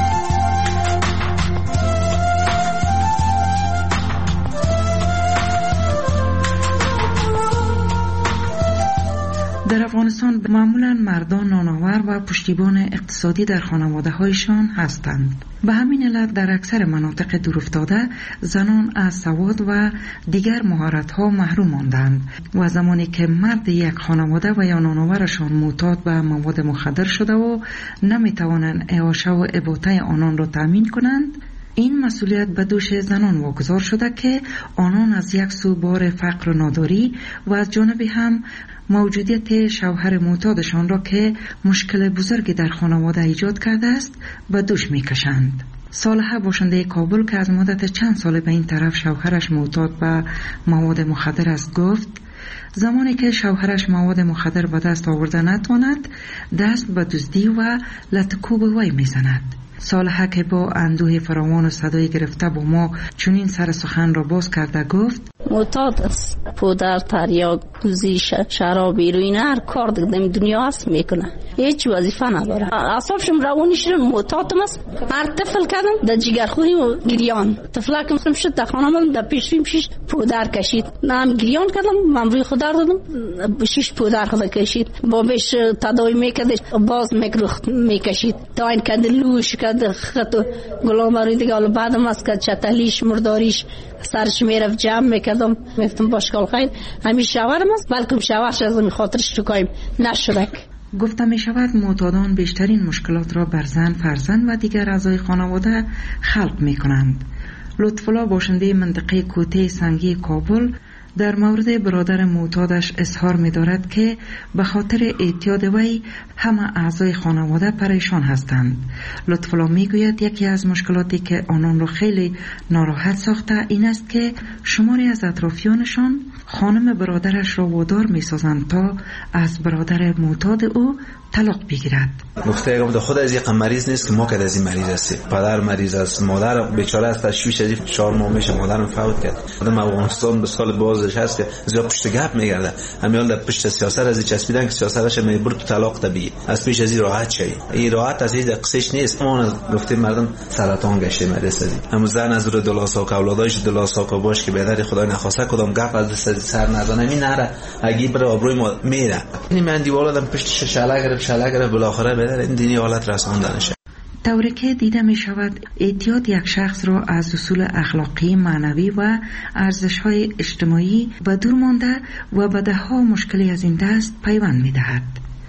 در افغانستان معمولا مردان نانآور و پشتیبان اقتصادی در خانواده هایشان هستند. به همین علت در اکثر مناطق دورافتاده زنان از سواد و دیگر مهارت ها محروم ماندند و زمانی که مرد یک خانواده و یا نانآورشان معتاد به مواد مخدر شده و نمی توانند اعاشه و اباطه آنان را تامین کنند، این مسئولیت به دوش زنان واگذار شده که آنان از یک سو بار فقر و ناداری و از جانب هم موجودیت شوهر معتادشان را که مشکل بزرگی در خانواده ایجاد کرده است به دوش میکشند. صالحه باشنده کابل که از مدت چند سال به این طرف شوهرش معتاد به مواد مخدر است گفت زمانی که شوهرش مواد مخدر به دست آورده نتواند دست به دزدی و لطکوب وی میزند. صالحه که با اندوه فراوان و صدای گرفته با ما چنین سر سخن را باز کرده گفت معتاد است، پودر، تریاک، کوزی، شراب، هیروئین، هر کار دیگه دنیا هست میکنه، هیچ وظیفه نداره. اعصابشم روانیش معتادم است. هر طفل کردم در جگرخوری و گریان، طفلکم شد در خانه‌ام در پیشیم 6 پودر کشید، من گریان کردم، من روی خود دادم 6 پودر خود کشید، با بهش تداوی میکرد باز میکشید تا این کند لوش کرد خط غلام روی دیگه. حالا بعدم از که چتلیش مرداریش سرش میرفت جمع میکردم، میفتم باشکال خیر همیشه شوهرم است بلکه شوهرش از این خاطرش چکایم نشدک. گفته می شود معتادان بیشترین مشکلات را بر زن، فرزند و دیگر اعضای خانواده خلق می کنند. لطفالله باشنده منطقه کوته سنگی کابل در مورد برادر معتادش اظهار می دارد که به خاطر اعتیاد وی همه اعضای خانواده پریشان هستند. لطفالله می گوید یکی از مشکلاتی که آنان را خیلی ناراحت ساخته این است که شماری از اطرافیانشان خانم برادرش را وادار می سازند تا از برادر معتاد او طلاق بگیرد. گفته گفت خود از یک مریض نیست که ما که از این مریض هستیم. پدر مریض است، مادر بیچاره است، تشویش از 4 ماه میشه مادرم فوت کرد. آدم افغانستان به سال بازش هست که زیاد پشت گپ میگرده. همیال در پشت سیاست از این چسبیدن که سیاستش میبرد تو طلاق طبیعی. از پیش از این راحت شي. این راحت از این قصهش نیست. ما گفتیم مردم سرطان گشته مریض است. اما زن از رو دلاساک اولادایش دلاساک باش که بدر خدای نخواسته کدام گپ از دست سر نزنه می نره. اگه بر آبروی ما میره. این من دیوالادم پشت شله گرفت بالاخره بدر این دینی حالت رساندنش. طوری که دیده می شود اعتیاد یک شخص را از اصول اخلاقی، معنوی و ارزش‌های اجتماعی و دور مانده و به ده‌ها مشکلی از این دست پیوند می دهد.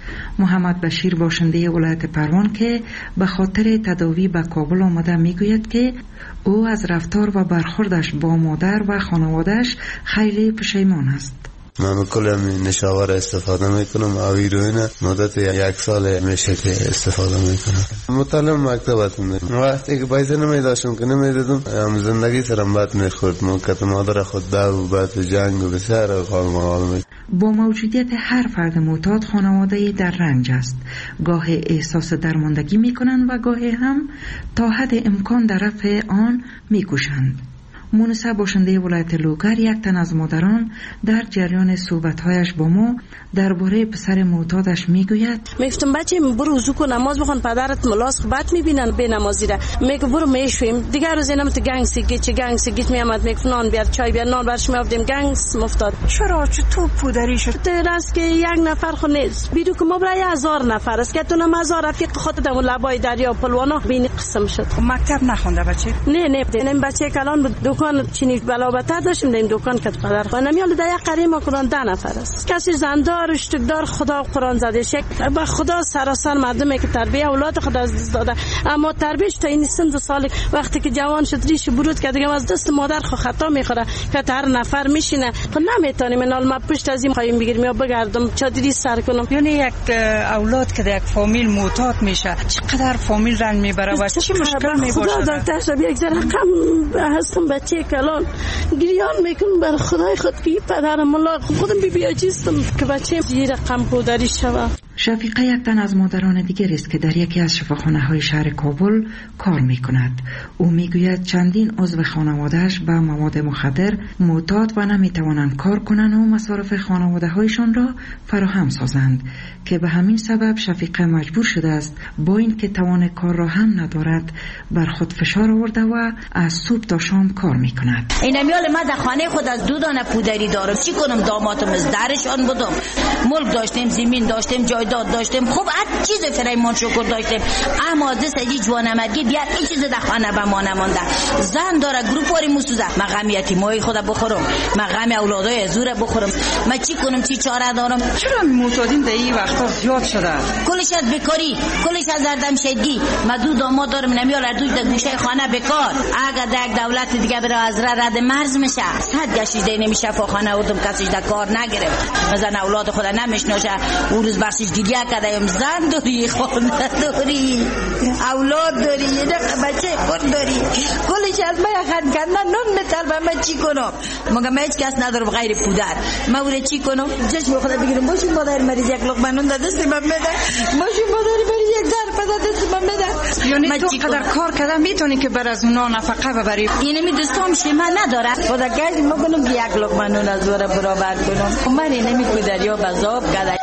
محمد بشیر باشنده ولایت پروان که به خاطر تداوی به کابل آمده می گوید که او از رفتار و برخوردش با مادر و خانوادهش خیلی پشیمان است. من کل نشاور استفاده میکنم، اویروین مدت 1 سال میشه که استفاده میکنم. مطالعه مکتبتون دارم. وقتی که پیسه نمیداشتم که نمیدادم هم زندگی سرم بد میخورد. موقت مادر خود دو بعد جنگ و بسیار خانواده. با موجودیت هر فرد معتاد خانواده در رنج است. گاه احساس درماندگی میکنند و گاه هم تا حد امکان در رفع آن میکوشند. مونسا باشنده ولایت لوگر یک تن از مادران در جریان صحبت‌هایش با ما درباره پسر معتادش میگوید: میگفتم بچه برو وضو کن، نماز بخون، پدرت ملاس بد میبینن به نمازی را. میگه برو میشویم. دیگه روز اینم تو گنگ سیگیت میامد، میگفت نان بیار، چای بیار، نان برش میافتیم، گنگ مفتاد. چرا تو پودری شد؟ درست که یک نفر خو نیست، بیرو که ما برای 1000 نفر است که تو نماز رفیق خودت در لبای دریا پلوانا بین قسم شد. مکتب نخونده بچه؟ نه این بچه کلان دکان چینی بلابتر داشتیم، در این دکان که پدر خانم یال در یک قریه ما کلان 10 نفر است. کسی زندار اشتکدار خدا قرآن زده شک با خدا سراسر مردمی که تربیه اولاد خدا از دست داده، اما تربیهش تا این سن سال وقتی که جوان شد ریش برود که دیگه از دست مادر خو خطا میخوره که هر نفر میشینه خب نمیتونیم نال ما پشت از این خواهیم بگیریم یا بگردم چادری سر کنم. یعنی یک اولاد که در یک فامیل معتاد میشه چقدر فامیل رنج میبره و چه مشکل میباشه؟ خدا دکتر شب یک ذره کم هستم بچه کلان گریان میکنم بر خدای خود که پدر ملا خودم بیاجیستم که بچه زیر رقم پودری شوه. شفیقه یک تن از مادران دیگر است که در یکی از شفاخانه‌های شهر کابل کار می‌کند. او میگوید چندین عضو خانواده‌اش به مواد مخدر معتاد و نمی‌توانند کار کنند و مصارف خانواده‌هایشان را فراهم سازند که به همین سبب شفیقه مجبور شده است با اینکه توان کار را هم ندارد بر خود فشار آورده و از صبح تا شام کار می‌کند. این میال ما در خانه خود از 2 دانه پودری دارم، چی کنم؟ دامادم از درشان بودم، ملک داشتیم، زمین داشتیم، جایداد داشتیم، خوب هر چیز فرایمان شکر داشتیم، اما دست اجی جوانمرگی بیار این چیز در خانه به ما نمانده. زن داره گروپاری موسوزه، مقام یتیمای خود بخورم، مقام اولادای زور بخورم، ما چی کنم؟ چی چاره دارم؟ چرا معتادین در این وقتا زیاد شده؟ کلش از بیکاری، کلش از اردمشدگی. ما 2 داماد دارم، نمیال اردوش در گوشه خانه بیکار. اگر در دولت دیگه بره از رد مرز میشه، صد گشیده نمیشه فخانه اردم کسیش در کار نگرفت. مثلا اولاد خود نمیشناسه، اون روز بخشش گریه کردیم. زن داری، خانه داری، اولاد داری، یه بچه خود داری، کلش از من خند کردن نون میطلبم. من چی کنم؟ مگه من هیچ کس ندارم غیر پودر، من اون چی کنم؟ چشم خدا بگیرم باشیم مادر مریض یک لقمه نون در دست من بده، باشیم مادر مریض یک ظرف در دست من بده. یعنی تو قدر کار کردن میتونی که بر از اونا نفقه ببری؟ یعنی می دوستام شما نداره خدا گردی ما کنم یک لقمه نون از ور برابر کنم. من نمی پودریا بزاب کرده.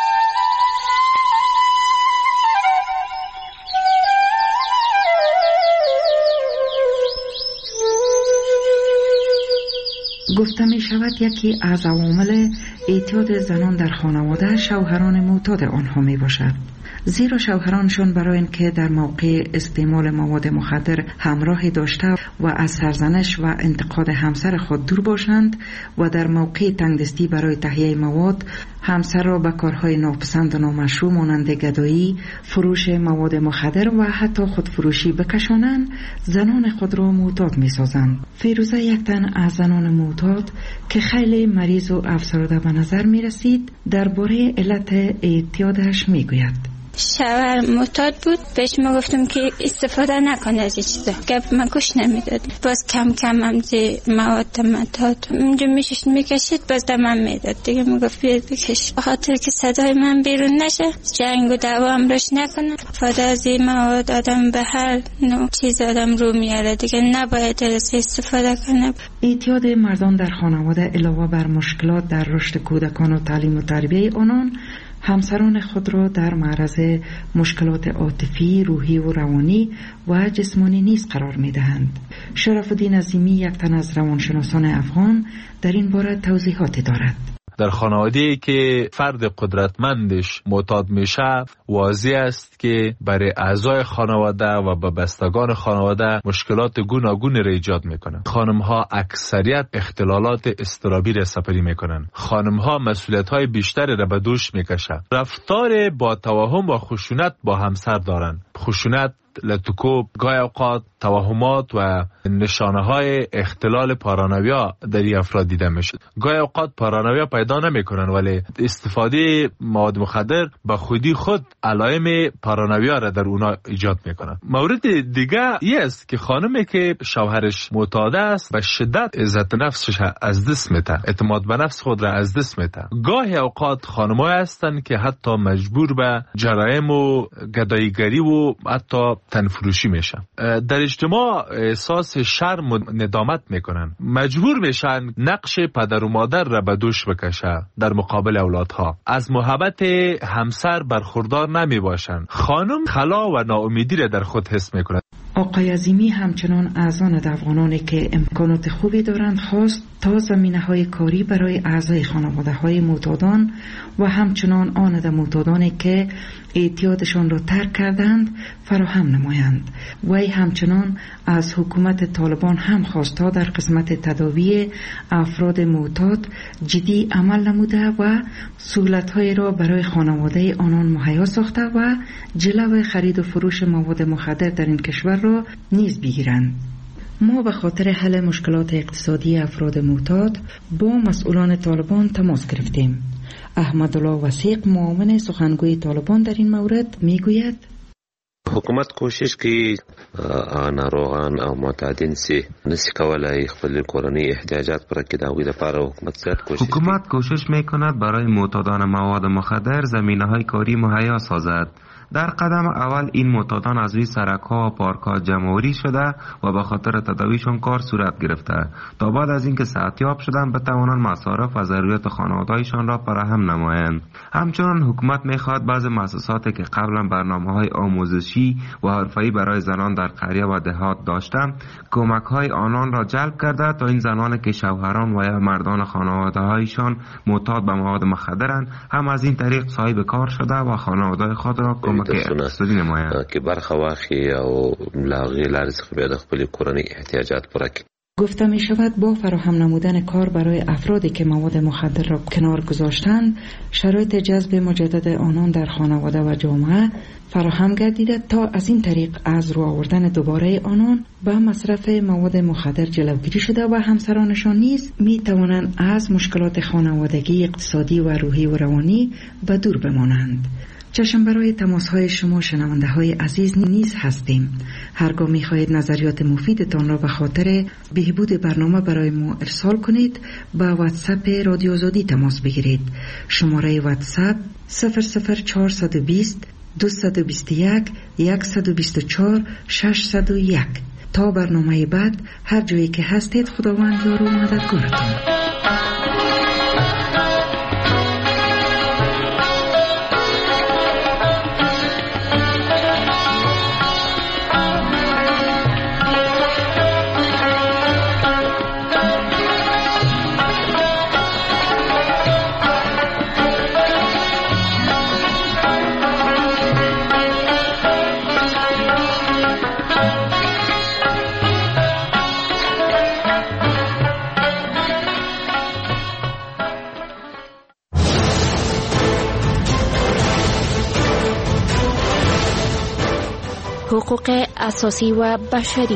گفته می شود یکی از عوامل اعتیاد زنان در خانواده شوهران معتاد آنها می باشد. زیرا شوهرانشان برای اینکه در موقع استعمال مواد مخدر همراهی داشته و از سرزنش و انتقاد همسر خود دور باشند و در موقع تنگدستی برای تهیه مواد همسر را به کارهای ناپسند و نامشروع مانند گدایی، فروش مواد مخدر و حتی خودفروشی بکشانند، زنان خود را معتاد می سازند. فیروزه یک تن از زنان معتاد که خیلی مریض و افسرده به نظر می رسید درباره علت اعتیادش می گوید. شوهر معتاد بود، بهش ما گفتم که استفاده نکنه از این چیزا، گپ من گوش نمیداد. باز کم کم هم مواد معتاد اونجا میکشید، باز دمم میداد دیگه. میگفت بیاد بکش، بخاطر که صدای من بیرون نشه، جنگ و دعوا هم روش نکنه. استفاده از این مواد آدم به هر نوع چیز آدم رو میاره دیگه، نباید از استفاده کنه. اعتیاد مردان در خانواده علاوه بر مشکلات در رشد کودکان و تعلیم و تربیه آنان، همسران خود را در معرض مشکلات عاطفی، روحی و روانی و جسمانی نیز قرار می دهند. شرف الدین عظیمی یک تن از روانشناسان افغان در این باره توضیحاتی دارد. در خانواده‌ای که فرد قدرتمندش معتاد میشه، واضح است که برای اعضای خانواده و به بستگان خانواده مشکلات گوناگون را ایجاد میکنن. خانم‌ها اکثریت اختلالات اضطرابی را سپری میکنن. خانم‌ها مسئولیت‌های بیشتری را به دوش میکشن. رفتار با توهم و خشونت با همسر دارن. خشونت، لطکوب، گاهی اوقات توهمات و نشانه های اختلال پارانویا در این افراد دیده میشه. گاهی اوقات پارانویا پیدا نمیکنن ولی استفاده مواد مخدر به خودی خود علائم پارانویا را در اونا ایجاد میکنن. مورد دیگه است که خانمی که شوهرش معتاد است به شدت عزت نفسش از دست میده، اعتماد به نفس خود را از دست میده. گاهی اوقات خانم‌ها هستن که حتی مجبور به جرایم و گداییگری و حتی تنفروشی میشن. در اجتماع احساس شرم و ندامت میکنن. مجبور میشن نقش پدر و مادر را به دوش بکشه در مقابل اولادها. از محبت همسر برخوردار نمی باشن. خانم خلا و ناامیدی را در خود حس میکنن. آقای عظیمی همچنان از آن افغانانی که امکانات خوبی دارند خواست تا زمینه‌های کاری برای اعضای خانواده‌های معتادان و همچنان آن معتادانی که اعتیادشان را ترک کردند فراهم نمایند. وی همچنان از حکومت طالبان هم خواست تا در قسمت تداوی افراد معتاد جدی عمل نموده و سهولت‌های را برای خانواده آنان مهیا ساخته و جلو خرید و فروش مواد مخدر در این کشور را نیز بگیرند. ما به خاطر حل مشکلات اقتصادی افراد معتاد با مسئولان طالبان تماس گرفتیم. احمدالله وثیق معاون سخنگوی طالبان در این مورد میگوید حکومت کوشش کی ناروغان او معتادین سي نسی کولای خپل کورنی احتیاجات پر کې دا وی لپاره حکومت کوشش میکند برای معتادان مواد مخدر زمینه‌های کاری مهیا سازد. در قدم اول این معتادان از روی سرک‌ها و پارک‌ها جمع‌آوری شده و به خاطر تداویشون کار صورت گرفته تا بعد از اینکه صحتیاب شدن بتوانند مصارف و ضروریات خانواده‌هایشان را فراهم نمایند. همچنین حکومت می‌خواهد بعضی مؤسساتی که قبلا برنامه‌های آموزشی و حرفه‌ای برای زنان در قریه و دهات داشتند کمک‌های آنان را جلب کرده تا این زنانی که شوهران و یا مردان خانواده‌هایشان معتاد به مواد مخدرند هم از این طریق صاحب کار شده و خانواده خود را که برخه واخی او لاغی لارزخ به خپل کورنی احتیاجات پوره کړي. گفته می شود با فراهم نمودن کار برای افرادی که مواد مخدر را کنار گذاشتند شرایط جذب مجدد آنان در خانواده و جامعه فراهم گردیده تا از این طریق از رو آوردن دوباره آنان به مصرف مواد مخدر جلوگیری شده و همسرانشان نیز می توانند از مشکلات خانوادگی، اقتصادی و روحی و روانی به دور بمانند. چشم برای تماس‌های شما شنونده های عزیز نیز هستیم. هرگاه می خواهید نظریات مفیدتان را به خاطر بهبود برنامه برای ما ارسال کنید با واتساپ رادیو آزادی تماس بگیرید. شماره واتساپ 00420 221 124 601. تا برنامه بعد هر جایی که هستید خداوند یار و مددگارتان. حقوق اساسی و بشری.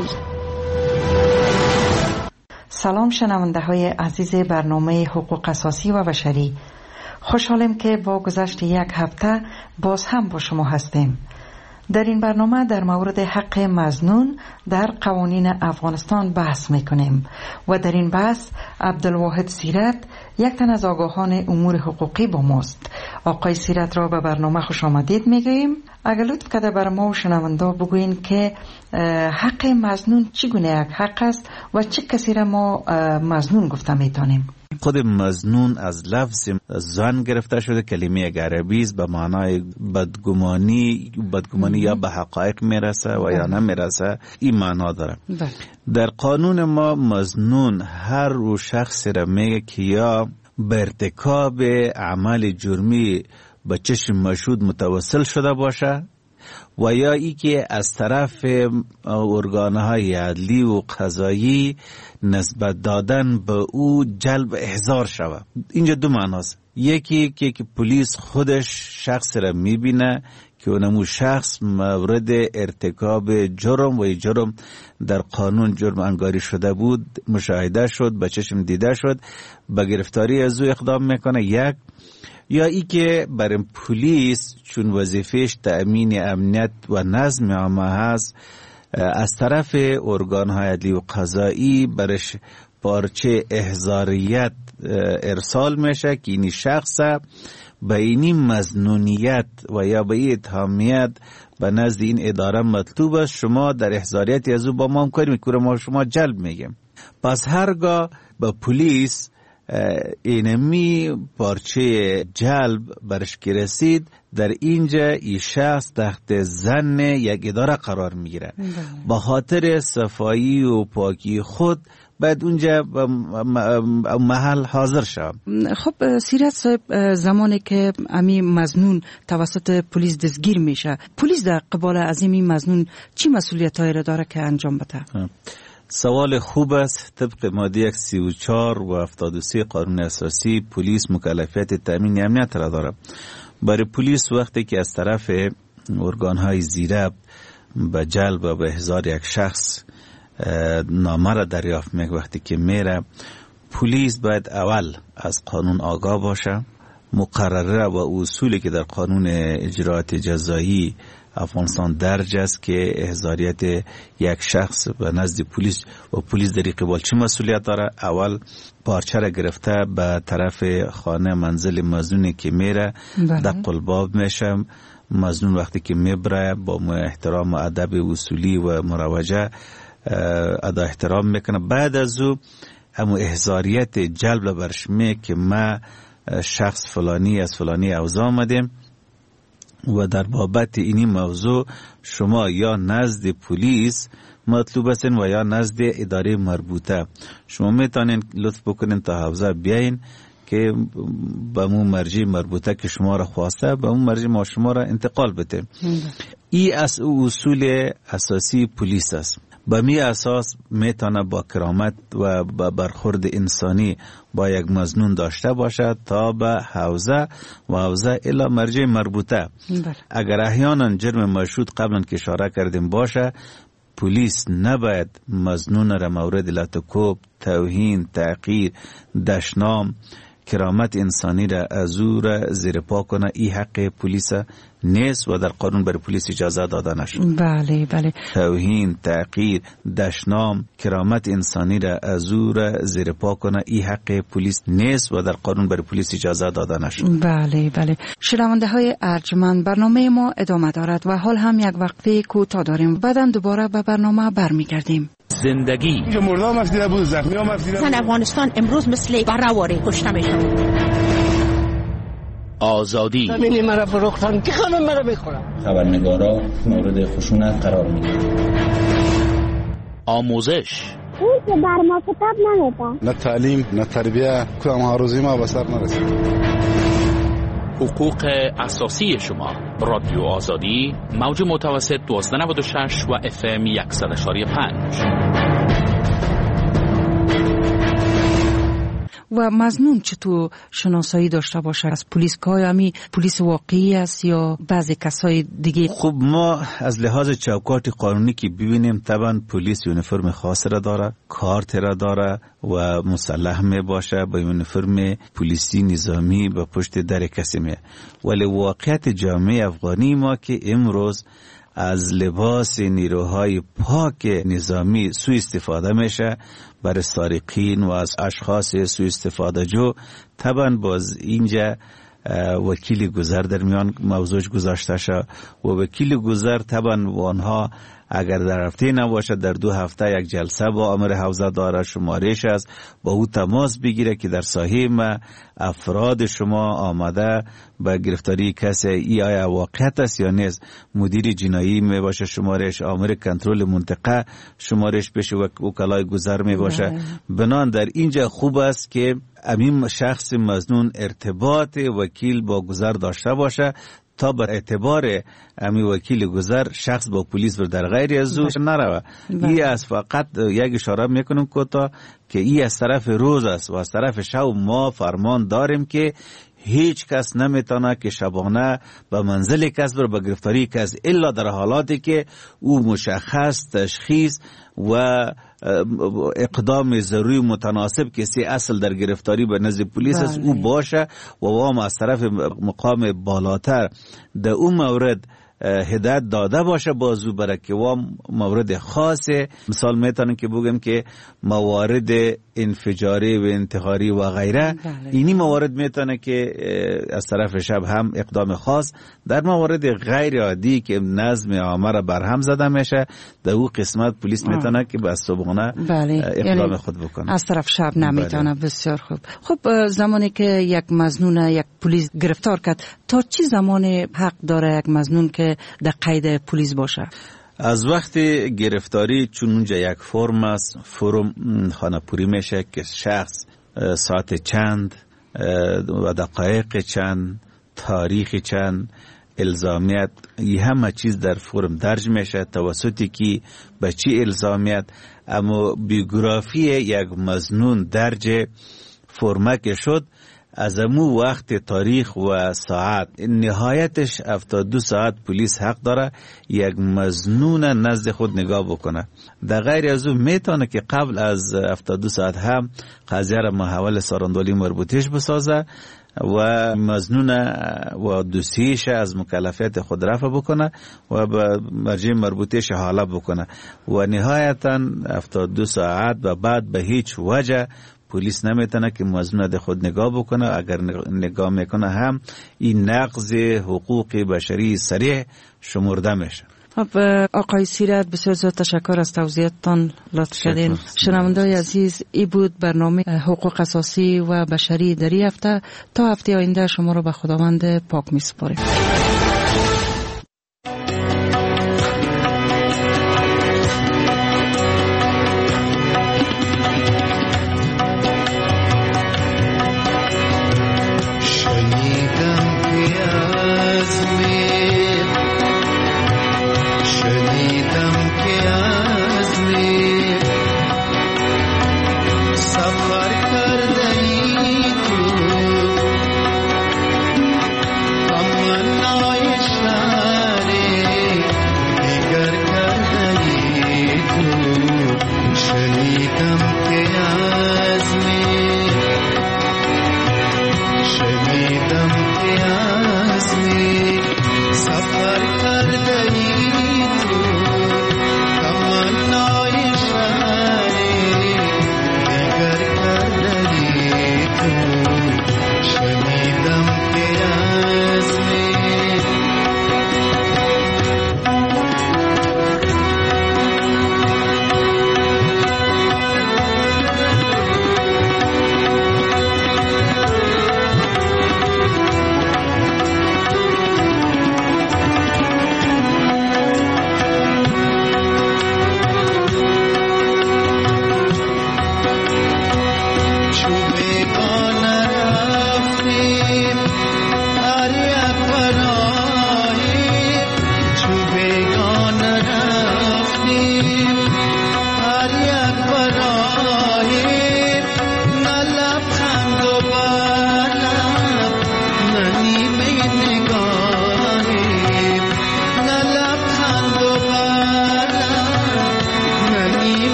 سلام شنونده های عزیز برنامه حقوق اساسی و بشری. خوشحالم که با گذشت یک هفته باز هم با شما هستیم. در این برنامه در مورد حق مظنون در قوانین افغانستان بحث میکنیم و در این بحث عبدالواحد سیرت یک تن از آگاهان امور حقوقی با ماست. آقای سیرت را به برنامه خوش آمدید میگوییم. اگر لطف کرده بر ما و شنونده بگوین که حق مظنون چگونه یک حق است و چه کسی را ما مظنون گفته میتونیم؟ خود مظنون از لفظ ظن گرفته شده، کلمه عربی است، به معنای بدگمانی یا به حقایق میرسه و یا نمیرسه، این معنا داره. در قانون ما مظنون هر شخصی را میگه که یا به ارتکاب اعمال جرمی به چشم مشهود متوسل شده باشه و یا ای که از طرف ارگانهای عدلی و قضایی نسبت دادن به او جلب احضار شود. اینجا دو معناست. یکی که پلیس خودش شخص را میبینه که اونمو شخص مورد ارتکاب جرم و جرم در قانون جرم انگاری شده بود، مشاهده شد، به چشم دیده شد، به گرفتاری از او اقدام میکنه. یک یا ای که برای پلیس چون وظیفهش تأمین امنیت و نظم عامه هست از طرف ارگان‌های عدلی و قضایی برش پارچه احضاریت ارسال میشه که این شخص به اینی مظنونیت و یا به این اتهامیت به نزد این اداره مطلوب است، شما در احضاریت از او با ما همکاری میکنه، ما شما جلب میگیم. پس هرگاه به پلیس اینمی پارچه جلب برش که رسید، در اینجا این شخص تحت ظن یک اداره قرار میگیره. با خاطر صفایی و پاکی خود باید اونجا محل حاضر شد. خب سیرت صاحب، زمانی که امی مظنون توسط پلیس دستگیر میشه، پلیس در قبال از این مظنون چی مسئولیتایی را داره که انجام بده؟ سوال خوب است. طبق ماده 34 و 73 قانون اساسی پلیس مکلفیت تامین امنیت را داره. برای پلیس وقتی که از طرف ارگان‌های زیره به جلب و به احضار یک شخص نامه را دریافت میکنه، وقتی که میره، پلیس باید اول از قانون آگاه باشه، مقرره و اصولی که در قانون اجراءات جزایی افغانستان درج است که احضاریت یک شخص به نزد پلیس و پلیس در قبال چه مسئولیت داره. اول پارچه را گرفته به طرف خانه منزل مظنونی که میره، دق الباب میشه. مظنون وقتی که میبره با احترام و ادب اصولی و مروجه ادا احترام میکنه. بعد از او همو احضاریت جلب برش میکنه که ما شخص فلانی از فلانی اوضاع آمدیم و در بابت اینی موضوع شما یا نزد پلیس مطلوب هستین و یا نزد اداره مربوطه. شما میتونین لطف بکنین تا حوزه بیاین که به مو مرجع مربوطه که شما را خواسته به مو مرجع ما شما را انتقال بده. این از اصول اساسی پلیس است. به می اساس میتونه با کرامت و با برخورد انسانی با یک مظنون داشته باشد تا به حوزه و حوزه الی مرجع مربوطه. اگر احیانا جرم مشهود قبلا که اشاره کردیم باشه، پلیس نباید مظنون را مورد لطکوب، توهین، تحقیر، دشنام، کرامت انسانی را از او را زیر پا کنه. این حق پلیس نیست و در قانون برای پلیس اجازه داده نشد. بله بله. توهین، تحقیر، دشنام، کرامت انسانی را از او را زیر پا کنه. این حق پلیس نیست و در قانون برای پلیس اجازه داده نشد. بله بله. شنونده های ارجمند، برنامه ما ادامه دارد و حال هم یک وقفه کوتاه داریم. بعداً دوباره به برنامه برمیگردیم. زندگی اینجا مردم مفیده بود، زخمی ها مفیده بود. افغانستان امروز مثل برآوری کشته میشن. آزادی زمینی مرا فروختن که خانم مرا بخورم. خبرنگارا مورد خشونت قرار میگیرن. آموزش اون که بر ما کتاب نمیده. نه تعلیم نه تربیه، کدام هروزی ما به سر نرسید. حقوق اساسی شما. رادیو آزادی، موج متوسط 1296 و FM 100.5. و مظنون چطور شناسایی داشته باشه از پلیس؟ که آیا پلیس واقعی است یا بعضی کسای دیگه؟ خب ما از لحاظ چوکات قانونی که ببینیم طبعا پلیس یونیفرم خاص را داره، کارت را داره و مسلح می باشه با یونیفرم پلیسی نظامی به پشت در کسی می. ولی واقعیت جامعه افغانی ما که امروز از لباس نیروهای پاک نظامی سوء استفاده میشه برای سارقین و از اشخاص سوء استفاده جو. طبعا باز اینجا وکیل گذر در میان موضوع گذاشته شد و وکیل گذر طبعا و آنها اگر در هفته نباشد در 2 هفته یک جلسه با امر حوزه داره، شمارش است، با او تماس بگیره که در ساحه ما افراد شما آمده به گرفتاری کسی ای آیا واقعیت است یا نیست. مدیر جنایی می باشه شمارش، آمر کنترل منطقه شمارش بشه و وکلای گذر می باشه. بنان در اینجا خوب است که امین شخص مظنون ارتباط وکیل با گذر داشته باشه تا بر اعتبار امی وکیل گذر شخص با پلیس در غیر از او نروه. ای از فقط یک اشاره میکنم که ای از طرف روز است و از طرف شب ما فرمان داریم که هیچ کس نمیتونه که شبانه به منزل کس بر به گرفتاری کس الا در حالاتی که او مشخص تشخیص و اقدام ضروری متناسب کسی اصل در گرفتاری به نزد پلیس است او باشه و وام از طرف مقام بالاتر در اون مورد هدایت داده باشه بازو برای که وام مورد خاصه. مثال میتونم که بگم که موارد انفجاری و انتحاری و غیره اینی موارد میتونه که از طرف شب هم اقدام خاص. در موارد غیر عادی که نظم عامه را برهم زده میشه در او قسمت پلیس میتونه که به صبحانه اقدام خود بکنه، از طرف شب نمیتونه. بسیار خوب. خب زمانی که یک مظنون یک پلیس گرفتار کرد تا چی زمان حق داره یک مظنون که در قید پلیس باشه؟ از وقت گرفتاری چون اونجا یک فرم است، فرم خانه‌پوری میشه که شخص ساعت چند و دقایق چند، تاریخ چند، الزامیت، این همه چیز در فرم درج میشه توسطی که به چی الزامیت. اما بیوگرافی یک مظنون درج فرمه شد از امو وقت، تاریخ و ساعت، نهایتش 72 ساعت پلیس حق داره یک مظنون نزد خود نگاه بکنه. در غیر از اون میتونه که قبل از 72 ساعت هم قضیه را محول ساراندولی مربوطیش بسازه و مظنون و دوسیش از مکلفیت خود رفع بکنه و به مرجع مربوطیش حاله بکنه و نهایتا 72 ساعت و بعد به هیچ وجه پلیس نمیتونه که مظنون ده خود نگاه بکنه. اگر نگاه میکنه هم این نقض حقوق بشری صریح شمرده میشه. آقای سیرت بسیار زیاد تشکر از توضیحاتتان لطف کردین. شنونده‌های عزیز، این بود برنامه حقوق اساسی و بشری در این هفته. تا هفته آینده شما رو به خداوند پاک میسپاریم.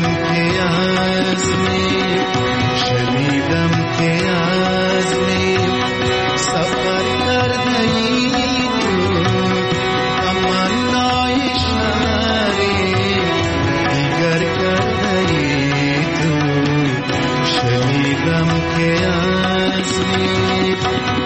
شنیدم که از دارم که از